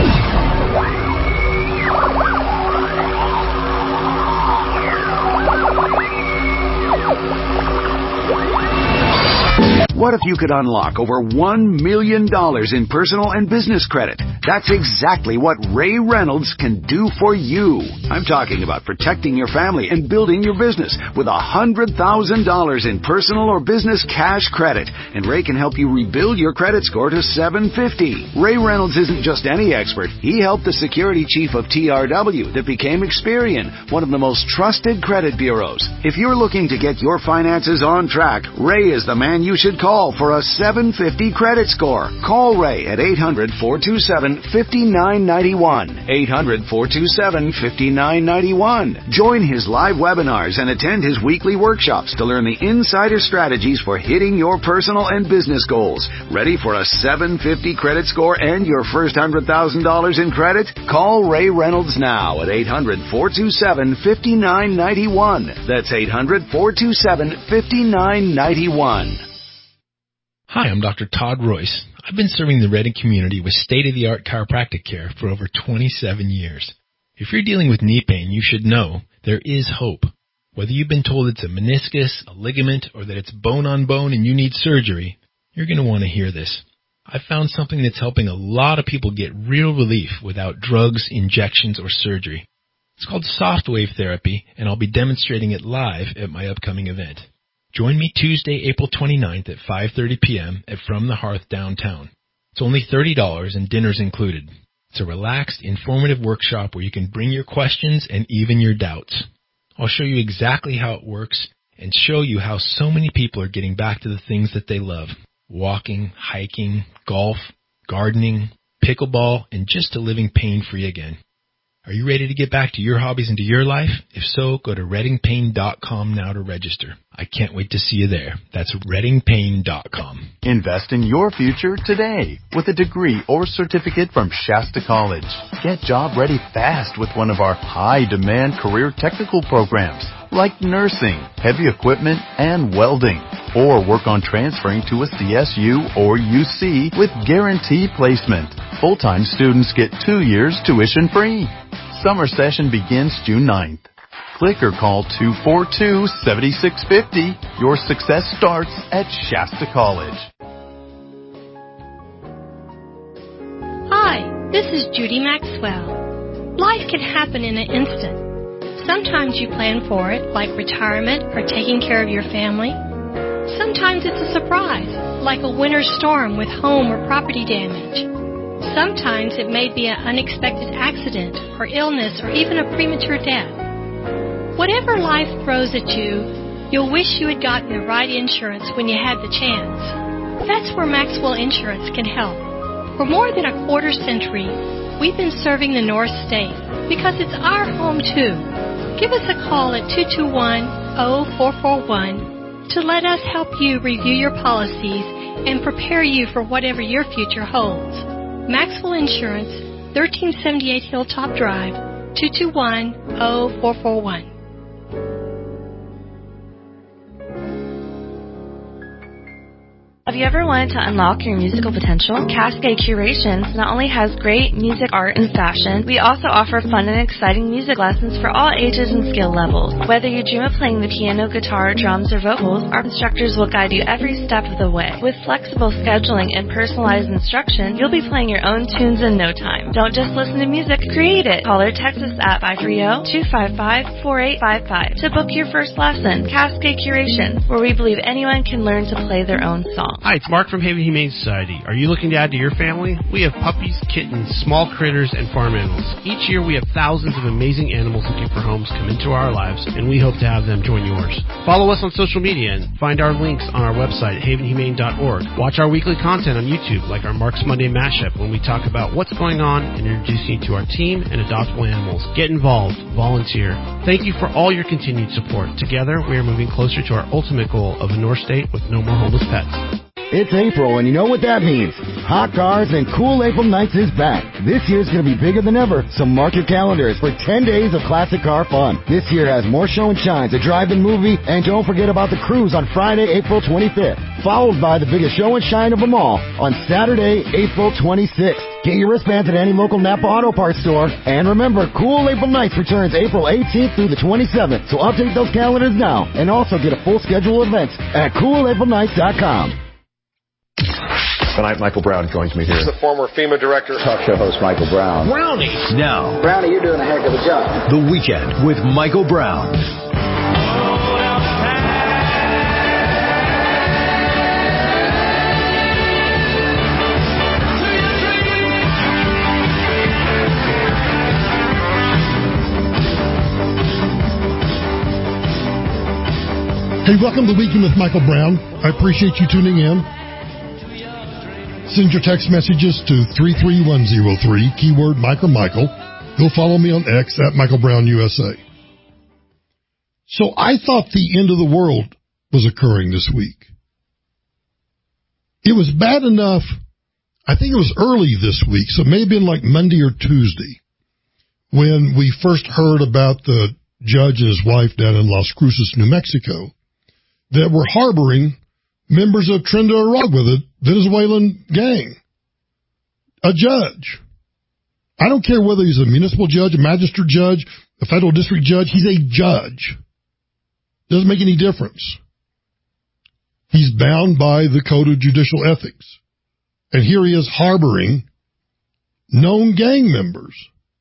What if you could unlock over one million dollars in personal and business credit? That's exactly what Ray Reynolds can do for you. I'm talking about protecting your family and building your business with one hundred thousand dollars in personal or business cash credit. And Ray can help you rebuild your credit score to seven fifty. Ray Reynolds isn't just any expert. He helped the security chief of T R W that became Experian, one of the most trusted credit bureaus. If you're looking to get your finances on track, Ray is the man you should call. Call for a seven fifty credit score. Call Ray at eight hundred, four two seven, five nine nine one. eight hundred, four two seven, five nine nine one. Join his live webinars and attend his weekly workshops to learn the insider strategies for hitting your personal and business goals. Ready for a seven fifty credit score and your first one hundred thousand dollars in credit? Call Ray Reynolds now at eight hundred, four two seven, five nine nine one. That's eight hundred, four two seven, five nine nine one. Hi, I'm Doctor Todd Royce. I've been serving the Reading community with state-of-the-art chiropractic care for over twenty-seven years. If you're dealing with knee pain, you should know there is hope. Whether you've been told it's a meniscus, a ligament, or that it's bone on bone and you need surgery, you're going to want to hear this. I've found something that's helping a lot of people get real relief without drugs, injections, or surgery. It's called soft wave therapy, and I'll be demonstrating it live at my upcoming event. Join me Tuesday, April twenty-ninth at five thirty p.m. at From the Hearth downtown. It's only thirty dollars and dinner's included. It's a relaxed, informative workshop where you can bring your questions and even your doubts. I'll show you exactly how it works and show you how so many people are getting back to the things that they love. Walking, hiking, golf, gardening, pickleball, and just to living pain-free again. Are you ready to get back to your hobbies and to your life? If so, go to reading pain dot com now to register. I can't wait to see you there. That's reading pain dot com. Invest in your future today with a degree or certificate from Shasta College. Get job ready fast with one of our high-demand career technical programs like nursing, heavy equipment, and welding. Or work on transferring to a C S U or U C with guaranteed placement. Full-time students get two years tuition free. Summer session begins June ninth. Click or call two four two, seven six five zero. Your success starts at Shasta College. Hi, this is Judy Maxwell. Life can happen in an instant. Sometimes you plan for it, like retirement or taking care of your family. Sometimes it's a surprise, like a winter storm with home or property damage. Sometimes it may be an unexpected accident or illness or even a premature death. Whatever life throws at you, you'll wish you had gotten the right insurance when you had the chance. That's where Maxwell Insurance can help. For more than a quarter century, we've been serving the North State because it's our home too. Give us a call at two two one, zero four four one to let us help you review your policies and prepare you for whatever your future holds. Maxwell Insurance, thirteen seventy-eight Hilltop Drive, two two one, zero four four one. Have you ever wanted to unlock your musical potential? Cascade Curations not only has great music, art, and fashion, we also offer fun and exciting music lessons for all ages and skill levels. Whether you dream of playing the piano, guitar, drums, or vocals, our instructors will guide you every step of the way. With flexible scheduling and personalized instruction, you'll be playing your own tunes in no time. Don't just listen to music, create it. Call or text us at five three zero, two five five, four eight five five to book your first lesson. Cascade Curations, where we believe anyone can learn to play their own song. Hi, it's Mark from Haven Humane Society. Are you looking to add to your family? We have puppies, kittens, small critters, and farm animals. Each year we have thousands of amazing animals looking for homes come into our lives, and we hope to have them join yours. Follow us on social media and find our links on our website at haven humane dot org. Watch our weekly content on YouTube, like our Mark's Monday Mashup, when we talk about what's going on and introduce you to our team and adoptable animals. Get involved. Volunteer. Thank you for all your continued support. Together, we are moving closer to our ultimate goal of a North State with no more homeless pets. It's April, and you know what that means. Hot Cars and Cool April Nights is back. This year's going to be bigger than ever, so mark your calendars for ten days of classic car fun. This year has more show and shines, a drive-in movie, and don't forget about the cruise on Friday, April twenty-fifth, followed by the biggest show and shine of them all on Saturday, April twenty-sixth. Get your wristbands at any local Napa Auto Parts store. And remember, Cool April Nights returns April eighteenth through the twenty-seventh, so update those calendars now, and also get a full schedule of events at cool april nights dot com. Tonight, Michael Brown joins me here. The former FEMA director. Talk show host Michael Brown. Brownie. Now. Brownie, you're doing a heck of a job. The Weekend with Michael Brown. Hey, welcome to Weekend with Michael Brown. I appreciate you tuning in. Send your text messages to three three one zero three, keyword Mike or Michael. You'll follow me on X at Michael Brown U S A. So I thought the end of the world was occurring this week. It was bad enough, I think it was early this week, so it may have been like Monday or Tuesday, when we first heard about the judge and his wife down in Las Cruces, New Mexico, that were harboring members of Tren de Aragua, the Venezuelan gang. A judge. I don't care whether he's a municipal judge, a magistrate judge, a federal district judge. He's a judge. Doesn't make any difference. He's bound by the Code of Judicial Ethics. And here he is harboring known gang members.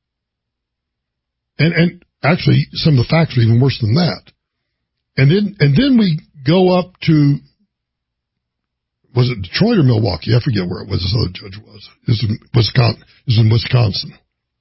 And, and actually, some of the facts are even worse than that. And then, and then we go up to, was it Detroit or Milwaukee? I forget where it was. This other judge was. It was in Wisconsin. It was in Wisconsin,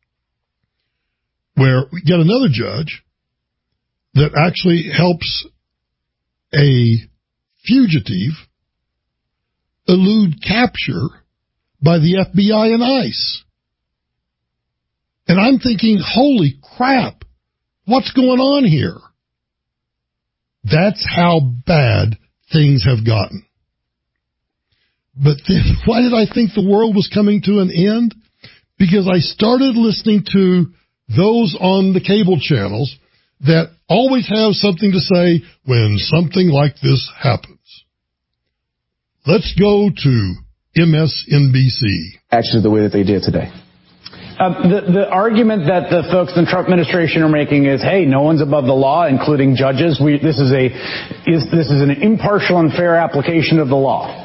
where we get another judge that actually helps a fugitive elude capture by the F B I and ICE. And I'm thinking, holy crap, what's going on here? That's how bad things have gotten. But then, why did I think the world was coming to an end? Because I started listening to those on the cable channels that always have something to say when something like this happens. Let's go to M S N B C. Actually, the way that they did today. Uh, the, the argument that the folks in the Trump administration are making is, hey, no one's above the law, including judges. We, this is a is, this is an impartial and fair application of the law.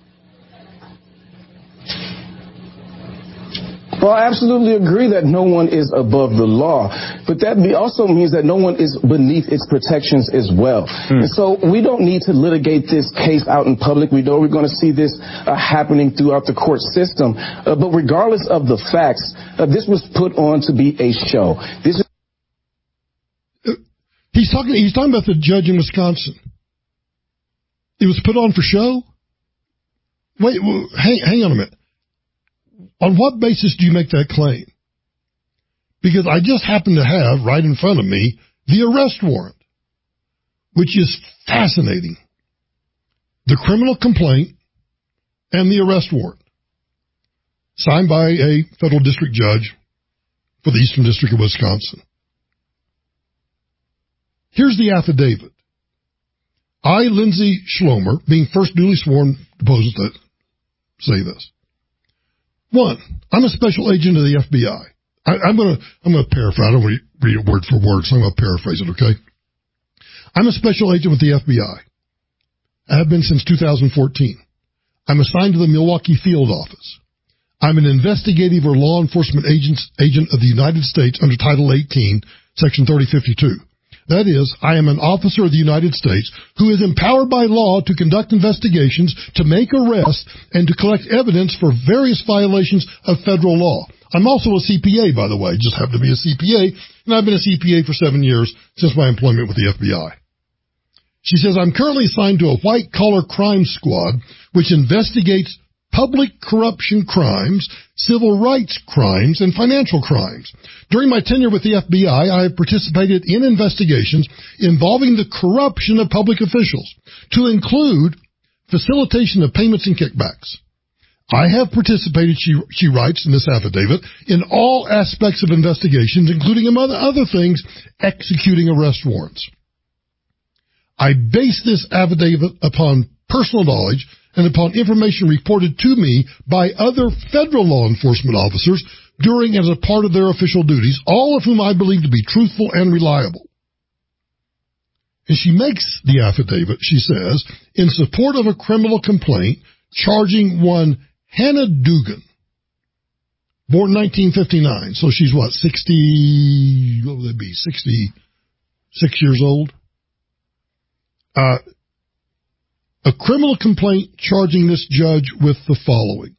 Well, I absolutely agree that no one is above the law, but that be also means that no one is beneath its protections as well. Hmm. And so we don't need to litigate this case out in public. We know we're going to see this uh, happening throughout the court system. Uh, but regardless of the facts, uh, this was put on to be a show. This is he's talking. He's talking about the judge in Wisconsin. It was put on for show. Wait, well, hang, hang on a minute. On what basis do you make that claim? Because I just happen to have right in front of me the arrest warrant, which is fascinating. The criminal complaint and the arrest warrant, signed by a federal district judge for the Eastern District of Wisconsin. Here's the affidavit. I, Lindsay Schlomer, being first duly sworn, proposes to say this. One, I'm a special agent of the F B I. I I'm going to I'm going to paraphrase. I don't want to read it word for word, so I'm going to paraphrase it, okay? I'm a special agent with the F B I. I have been since two thousand fourteen. I'm assigned to the Milwaukee field office. I'm an investigative or law enforcement agent, agent of the United States under Title eighteen, Section thirty fifty-two. That is, I am an officer of the United States who is empowered by law to conduct investigations, to make arrests, and to collect evidence for various violations of federal law. I'm also a C P A, by the way. Just happen to be a C P A, and I've been a C P A for seven years since my employment with the F B I. She says, I'm currently assigned to a white-collar crime squad which investigates public corruption crimes, civil rights crimes, and financial crimes. During my tenure with the F B I, I have participated in investigations involving the corruption of public officials, to include facilitation of payments and kickbacks. I have participated, she, she writes in this affidavit, in all aspects of investigations, including, among other things, executing arrest warrants. I base this affidavit upon personal knowledge and upon information reported to me by other federal law enforcement officers during and as a part of their official duties, all of whom I believe to be truthful and reliable. And she makes the affidavit, she says, in support of a criminal complaint charging one Hannah Dugan, born nineteen fifty-nine. So she's what, sixty, what would that be, sixty-six years old? Uh, a criminal complaint charging this judge with the following: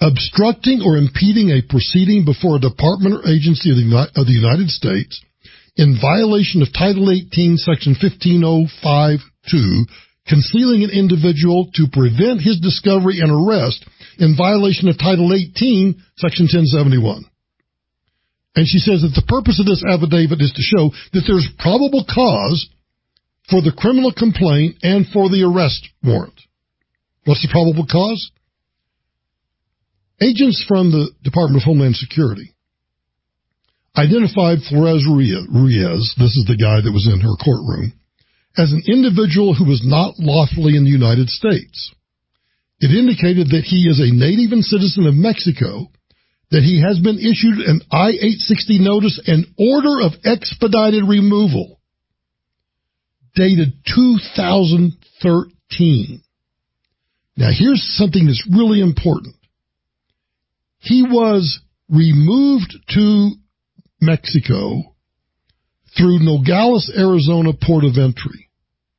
obstructing or impeding a proceeding before a department or agency of the, of the United States in violation of Title eighteen, Section fifteen oh five two, concealing an individual to prevent his discovery and arrest in violation of Title eighteen, Section ten seventy-one. And she says that the purpose of this affidavit is to show that there's probable cause for the criminal complaint and for the arrest warrant. What's the probable cause? Agents from the Department of Homeland Security identified Flores Ruiz, this is the guy that was in her courtroom, as an individual who was not lawfully in the United States. It indicated that he is a native and citizen of Mexico, that he has been issued an I eight sixty notice and order of expedited removal, dated two thousand thirteen. Now, here's something that's really important. He was removed to Mexico through Nogales, Arizona port of entry.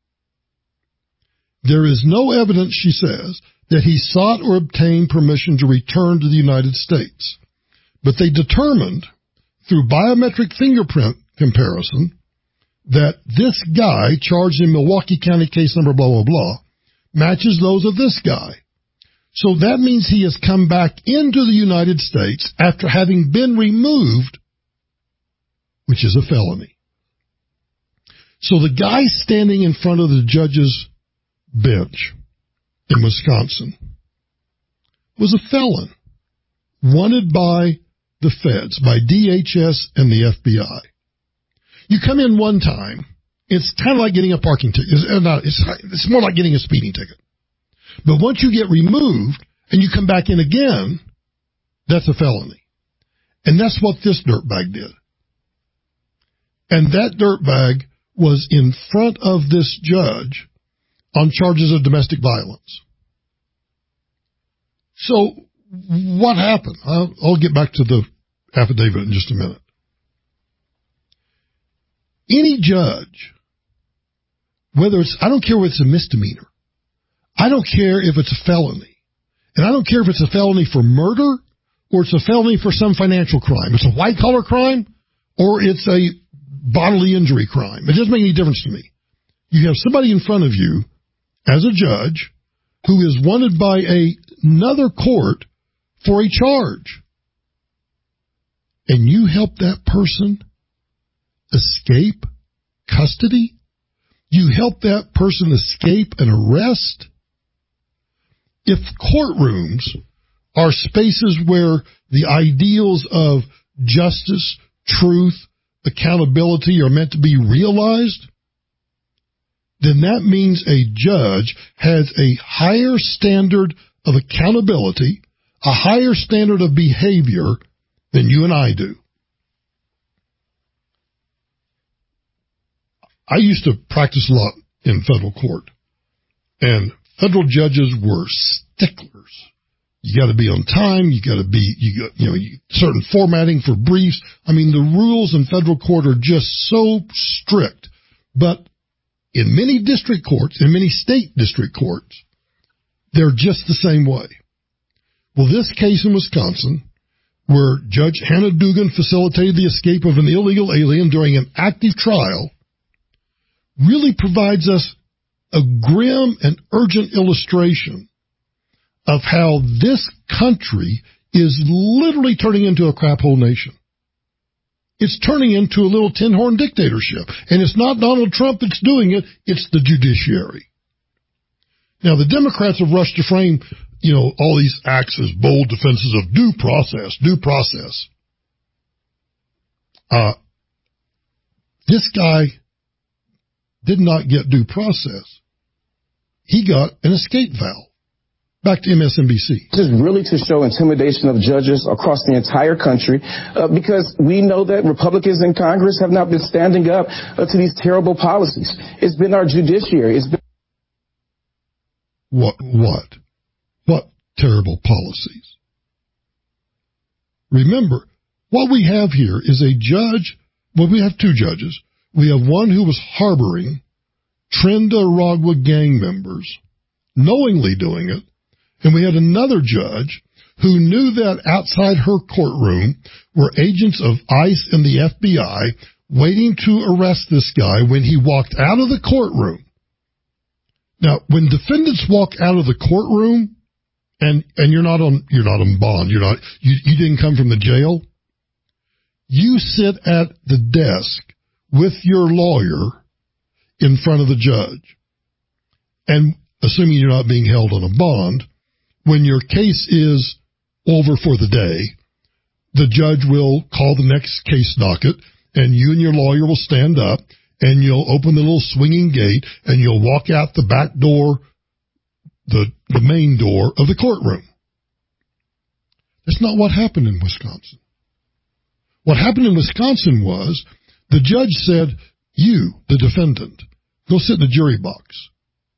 There is no evidence, she says, that he sought or obtained permission to return to the United States. But they determined, through biometric fingerprint comparison, that this guy, charged in Milwaukee County case number blah, blah, blah, matches those of this guy. So that means he has come back into the United States after having been removed, which is a felony. So the guy standing in front of the judge's bench in Wisconsin was a felon, wanted by the feds, by D H S and the F B I. You come in one time, it's kind of like getting a parking ticket. It's, not, it's, it's more like getting a speeding ticket. But once you get removed and you come back in again, that's a felony. And that's what this dirtbag did. And that dirtbag was in front of this judge on charges of domestic violence. So what happened? I'll, I'll get back to the affidavit in just a minute. Any judge, whether it's, I don't care whether it's a misdemeanor, I don't care if it's a felony, and I don't care if it's a felony for murder or it's a felony for some financial crime. It's a white-collar crime or it's a bodily injury crime. It doesn't make any difference to me. You have somebody in front of you as a judge who is wanted by a, another court for a charge. And you help that person escape custody? You help that person escape an arrest? If courtrooms are spaces where the ideals of justice, truth, accountability are meant to be realized, then that means a judge has a higher standard of accountability, a higher standard of behavior than you and I do. I used to practice law in federal court, and federal judges were sticklers. You got to be on time. You got to be, you got, you know, you, certain formatting for briefs. I mean, the rules in federal court are just so strict. But in many district courts, in many state district courts, they're just the same way. Well, this case in Wisconsin, where Judge Hannah Dugan facilitated the escape of an illegal alien during an active trial, really provides us a grim and urgent illustration of how this country is literally turning into a crap hole nation. It's turning into a little tin-horn dictatorship. And it's not Donald Trump that's doing it, it's the judiciary. Now, the Democrats have rushed to frame, you know, all these acts as bold defenses of due process, due process. Uh, this guy did not get due process. He got an escape valve. Back to M S N B C. This is really to show intimidation of judges across the entire country, uh, because we know that Republicans in Congress have not been standing up uh, to these terrible policies. It's been our judiciary. It's been What? What? What terrible policies? Remember, what we have here is a judge, well, we have two judges. We have one who was harboring Trinidad gang members, knowingly doing it, and we had another judge who knew that outside her courtroom were agents of ICE and the F B I waiting to arrest this guy when he walked out of the courtroom. Now, when defendants walk out of the courtroom, and and you're not on you're not on bond, you're not you, you didn't come from the jail, you sit at the desk with your lawyer in front of the judge. And assuming you're not being held on a bond, when your case is over for the day, the judge will call the next case docket, and you and your lawyer will stand up, and you'll open the little swinging gate, and you'll walk out the back door, the, the main door of the courtroom. That's not what happened in Wisconsin. What happened in Wisconsin was the judge said, you, the defendant, go sit in the jury box.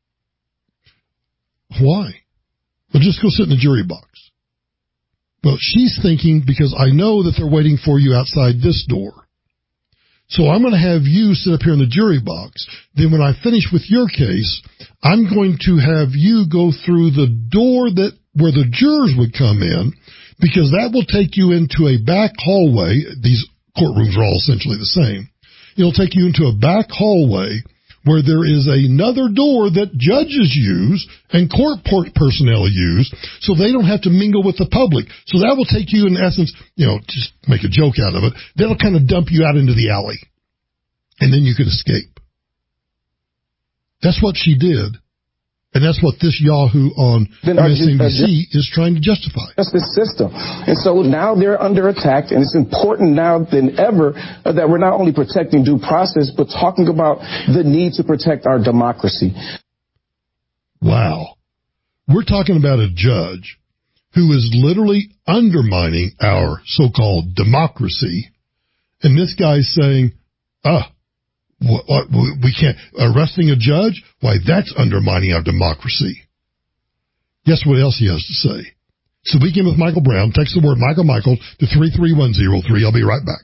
Why? Well, just go sit in the jury box. Well, she's thinking, because I know that they're waiting for you outside this door. So I'm going to have you sit up here in the jury box. Then when I finish with your case, I'm going to have you go through the door that where the jurors would come in, because that will take you into a back hallway. These courtrooms are all essentially the same. It'll take you into a back hallway where there is another door that judges use and court personnel use, so they don't have to mingle with the public. So that will take you, in essence, you know, just make a joke out of it, that'll kind of dump you out into the alley, and then you can escape. That's what she did. And that's what this Yahoo on M S N B C is trying to justify. That's the system. And so now they're under attack, and it's important now than ever uh, that we're not only protecting due process, but talking about the need to protect our democracy. Wow. We're talking about a judge who is literally undermining our so-called democracy. And this guy's saying, ah, What, what, we can't, arresting a judge? Why, that's undermining our democracy. Guess what else he has to say? So we begin with Michael Brown. Text the word Michael Michael to three three one zero three. I'll be right back.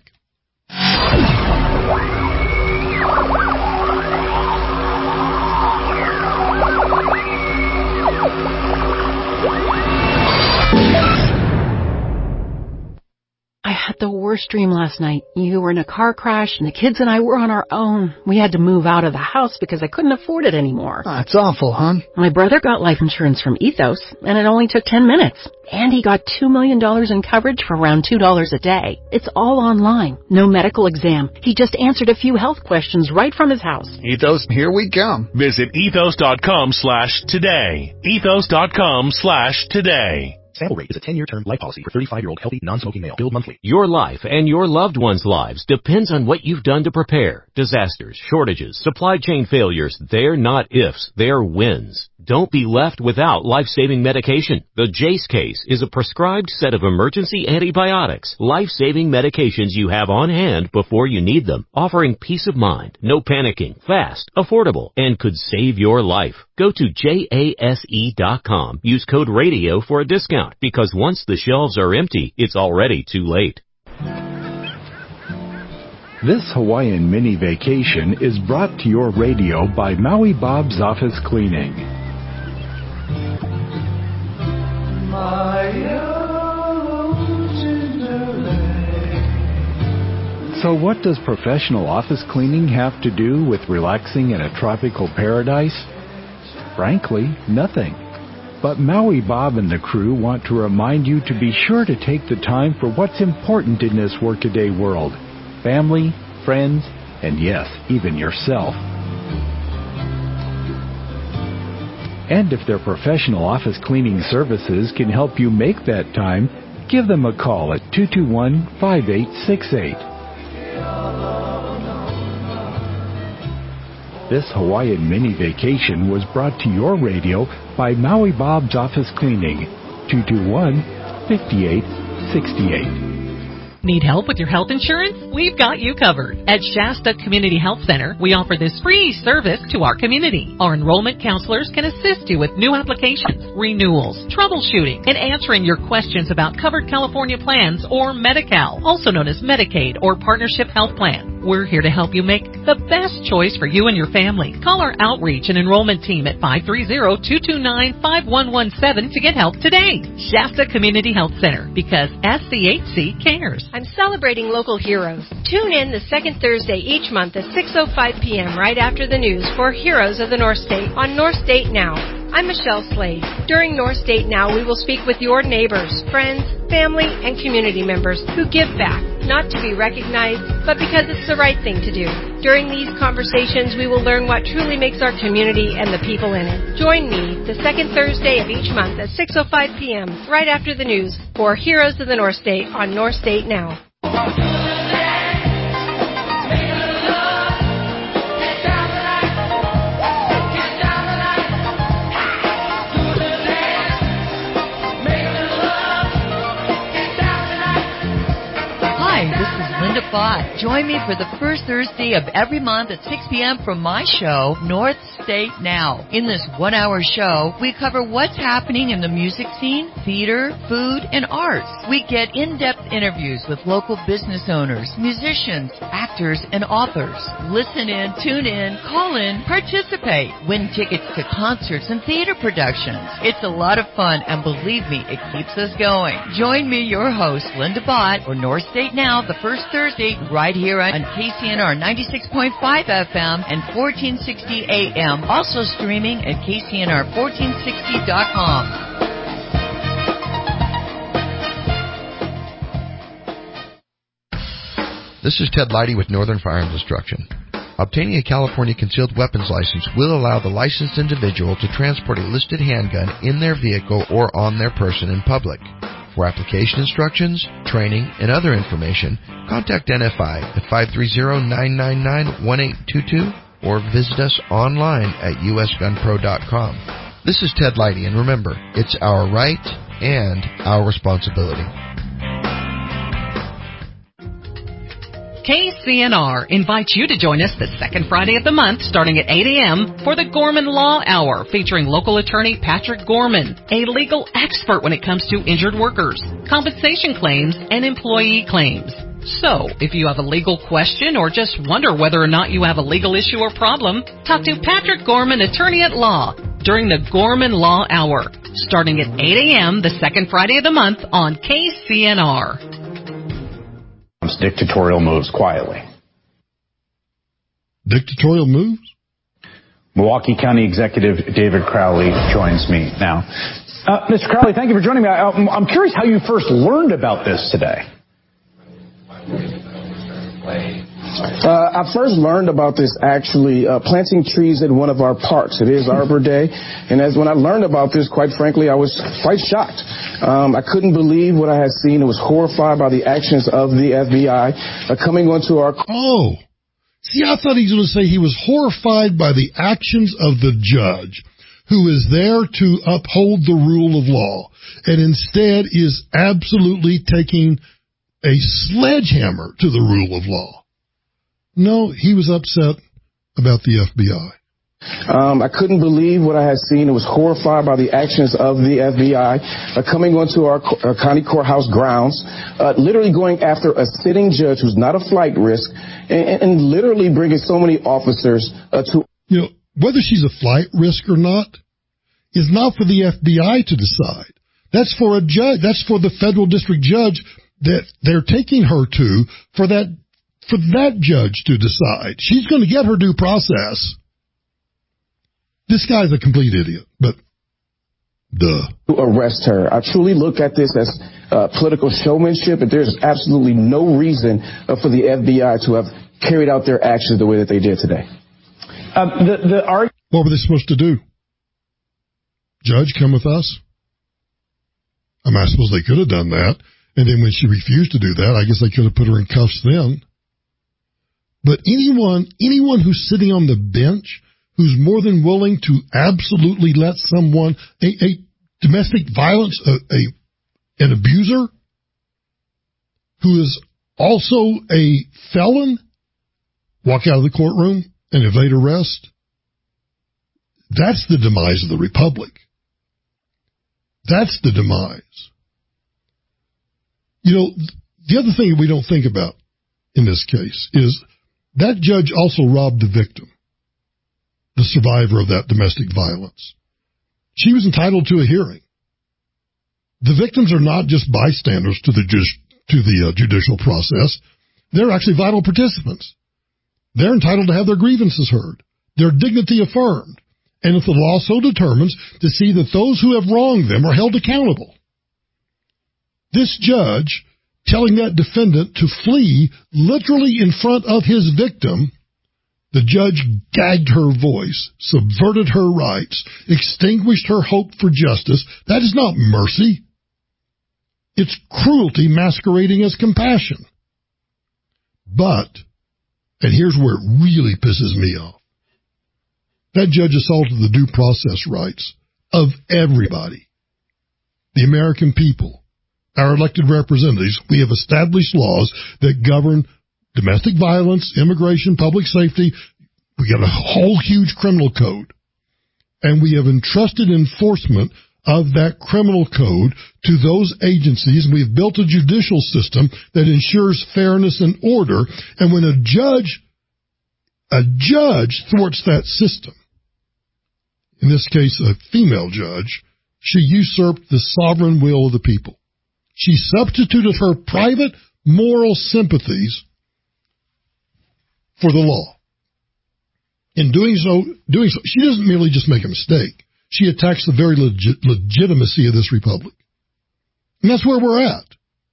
I had the worst dream last night. You were in a car crash, and the kids and I were on our own. We had to move out of the house because I couldn't afford it anymore. That's awful, hon. My brother got life insurance from Ethos, and it only took ten minutes. And he got two million dollars in coverage for around two dollars a day. It's all online. No medical exam. He just answered a few health questions right from his house. Ethos, here we come. Visit ethos.com slash today. Ethos.com slash today. Sample rate is a ten-year term life policy for thirty-five-year-old healthy, non-smoking male. Billed monthly. Your life and your loved ones' lives depends on what you've done to prepare. Disasters, shortages, supply chain failures, they're not ifs, they're wins. Don't be left without life-saving medication. The Jace case is a prescribed set of emergency antibiotics, life-saving medications you have on hand before you need them, offering peace of mind, no panicking, fast, affordable, and could save your life. Go to jase dot com. Use code radio for a discount, because once the shelves are empty, it's already too late. This Hawaiian mini vacation is brought to your radio by Maui Bob's Office Cleaning. So what does professional office cleaning have to do with relaxing in a tropical paradise? Frankly, nothing. But Maui Bob and the crew want to remind you to be sure to take the time for what's important in this workaday world. Family, friends, and yes, even yourself. And if their professional office cleaning services can help you make that time, give them a call at two two one, five eight six eight. This Hawaiian mini vacation was brought to your radio by Maui Bob's Office Cleaning, two two one, five eight six eight. Need help with your health insurance? We've got you covered. At Shasta Community Health Center, we offer this free service to our community. Our enrollment counselors can assist you with new applications, renewals, troubleshooting, and answering your questions about covered California plans or Medi-Cal, also known as Medicaid or Partnership Health Plan. We're here to help you make the best choice for you and your family. Call our outreach and enrollment team at five three zero, two two nine, five one one seven to get help today. Shasta Community Health Center, because S C H C cares. I'm celebrating local heroes. Tune in the second Thursday each month at six oh five p.m. right after the news for Heroes of the North State on North State Now. I'm Michelle Slade. During North State Now, we will speak with your neighbors, friends, family, and community members who give back, not to be recognized, but because it's the right thing to do. During these conversations, we will learn what truly makes our community and the people in it. Join me the second Thursday of each month at six oh five p.m. right after the news for Heroes of the North State on North State Now. Bott. Join me for the first Thursday of every month at six p.m. for my show, North State Now. In this one-hour show, we cover what's happening in the music scene, theater, food, and arts. We get in-depth interviews with local business owners, musicians, actors, and authors. Listen in, tune in, call in, participate, win tickets to concerts and theater productions. It's a lot of fun, and believe me, it keeps us going. Join me, your host, Linda Bott, for North State Now, the first Thursday, right here on K C N R ninety-six point five F M and fourteen sixty A M. Also streaming at K C N R fourteen sixty dot com. This is Ted Leidy with Northern Firearms Instruction. Obtaining a California concealed weapons license will allow the licensed individual to transport a listed handgun in their vehicle or on their person in public. For application instructions, training, and other information, contact N F I at five three zero, nine nine nine, one eight two two or visit us online at U S gun pro dot com. This is Ted Leidy, and remember, it's our right and our responsibility. K C N R invites you to join us the second Friday of the month starting at eight a.m. for the Gorman Law Hour featuring local attorney Patrick Gorman, a legal expert when it comes to injured workers, compensation claims, and employee claims. So, if you have a legal question or just wonder whether or not you have a legal issue or problem, talk to Patrick Gorman, attorney at law, during the Gorman Law Hour starting at eight a.m. the second Friday of the month on K C N R. Dictatorial moves quietly. Dictatorial moves? Milwaukee County Executive David Crowley joins me now. Uh, Mister Crowley, thank you for joining me. I, I'm curious how you first learned about this today. Uh, I first learned about this actually uh, planting trees in one of our parks. It is Arbor Day, and as when I learned about this, quite frankly, I was quite shocked. Um, I couldn't believe what I had seen. I was horrified by the actions of the F B I uh, coming onto our... Oh, see, I thought he was going to say he was horrified by the actions of the judge who is there to uphold the rule of law, and instead is absolutely taking a sledgehammer to the rule of law. No, he was upset about the F B I. Um, I couldn't believe what I had seen. I was horrified by the actions of the F B I uh, coming onto our, our county courthouse grounds, uh, literally going after a sitting judge who's not a flight risk, and, and literally bringing so many officers uh, to... You know, whether she's a flight risk or not is not for the F B I to decide. That's for a judge. That's for the federal district judge that they're taking her to for that for that judge to decide. She's going to get her due process. This guy's a complete idiot, but duh. To arrest her. I truly look at this as uh, political showmanship, and there's absolutely no reason uh, for the F B I to have carried out their actions the way that they did today. Um, the, the arg- what were they supposed to do? Judge, come with us? I mean, I suppose they could have done that. And then when she refused to do that, I guess they could have put her in cuffs then. But anyone, anyone who's sitting on the bench who's more than willing to absolutely let someone, a, a domestic violence, a, a an abuser, who is also a felon, walk out of the courtroom and evade arrest, that's the demise of the republic. That's the demise. You know, the other thing we don't think about in this case is that judge also robbed the victim, the survivor of that domestic violence. She was entitled to a hearing. The victims are not just bystanders to the ju- to the uh, judicial process. they're actually vital participants. They're entitled to have their grievances heard, their dignity affirmed, and if the law so determines, to see that those who have wronged them are held accountable. This judge telling that defendant to flee literally in front of his victim, the judge gagged her voice, subverted her rights, extinguished her hope for justice. That is not mercy. It's cruelty masquerading as compassion. But, and here's where it really pisses me off, that judge assaulted the due process rights of everybody. The American people, our elected representatives. We have established laws that govern domestic violence, immigration, public safety. We got a whole huge criminal code. And we have entrusted enforcement of that criminal code to those agencies. We've built a judicial system that ensures fairness and order. And when a judge, a judge thwarts that system, in this case a female judge, she usurped the sovereign will of the people. She substituted her private moral sympathies for the law. In doing so, doing so, she doesn't merely just make a mistake. She attacks the very legit, legitimacy of this republic. And that's where we're at.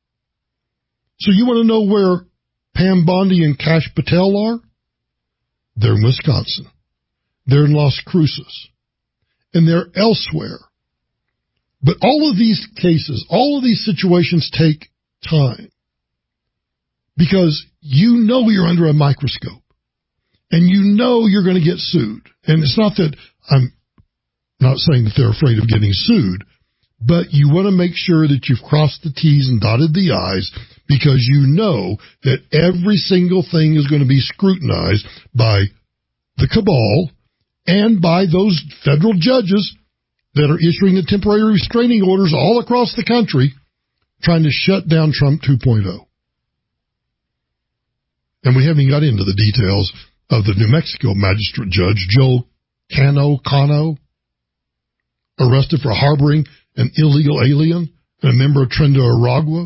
So you want to know where Pam Bondi and Kash Patel are? They're in Wisconsin. They're in Las Cruces. And they're elsewhere. But all of these cases, all of these situations take time. Because you know you're under a microscope. And you know you're going to get sued. And it's not that I'm not saying that they're afraid of getting sued, but you want to make sure that you've crossed the T's and dotted the I's, because you know that every single thing is going to be scrutinized by the cabal and by those federal judges that are issuing the temporary restraining orders all across the country trying to shut down Trump two point oh. And we haven't got into the details of the New Mexico magistrate judge, Joe Cano, Cano, arrested for harboring an illegal alien and a member of Tren de Aragua.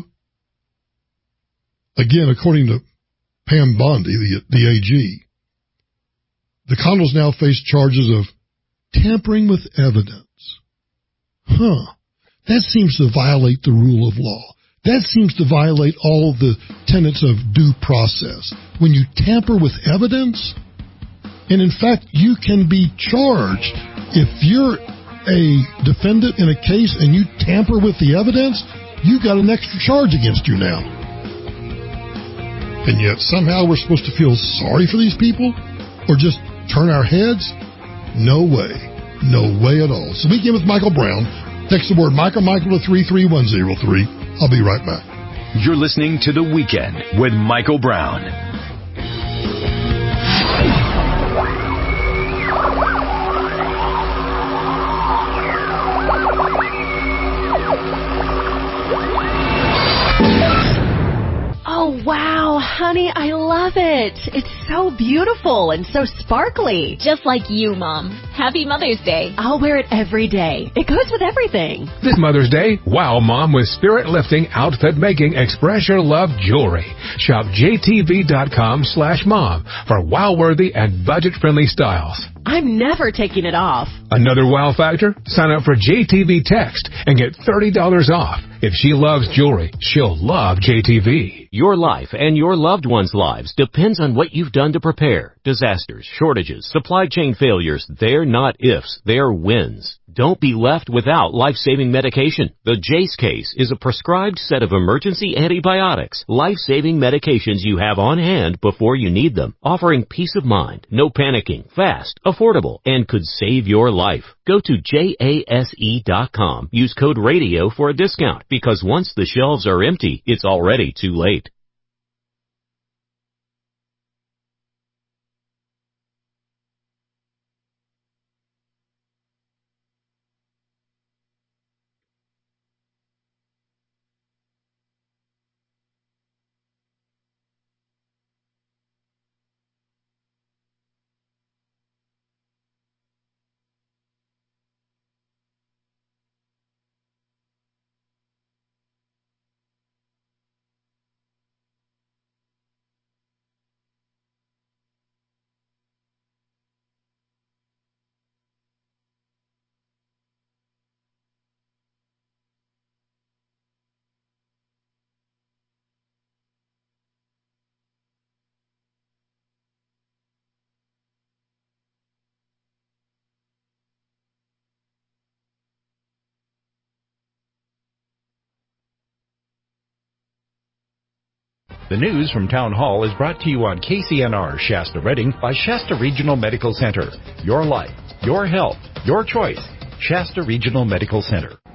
Again, according to Pam Bondi, the, the A G, the Canos now face charges of tampering with evidence. Huh. That seems to violate the rule of law. That seems to violate all the tenets of due process. When you tamper with evidence, and in fact, you can be charged if you're a defendant in a case and you tamper with the evidence, you got an extra charge against you now. And yet somehow we're supposed to feel sorry for these people or just turn our heads? No way. No way at all. So we begin with Michael Brown. Text the word Michael Michael to three three one zero three. I'll be right back. You're listening to The Weekend with Michael Brown. Oh, wow, honey, I love it. It's so beautiful and so sparkly. Just like you, Mom. Happy Mother's Day. I'll wear it every day. It goes with everything. This Mother's Day, wow Mom with spirit-lifting, outfit-making, express your love jewelry. Shop J T V dot com slash mom for wow-worthy and budget-friendly styles. I'm never taking it off. Another wow factor? Sign up for J T V Text and get thirty dollars off. If she loves jewelry, she'll love J T V. Your life and your loved ones' lives depends on what you've done to prepare. Disasters, shortages, supply chain failures, they're not ifs, they're wins. Don't be left without life-saving medication. The Jace case is a prescribed set of emergency antibiotics, life-saving medications you have on hand before you need them, offering peace of mind, no panicking, fast, affordable, and could save your life. Go to jase dot com. Use code RADIO for a discount, because once the shelves are empty, it's already too late. The news from Town Hall is brought to you on K C N R Shasta Redding by Shasta Regional Medical Center. Your life, your health, your choice. Shasta Regional Medical Center.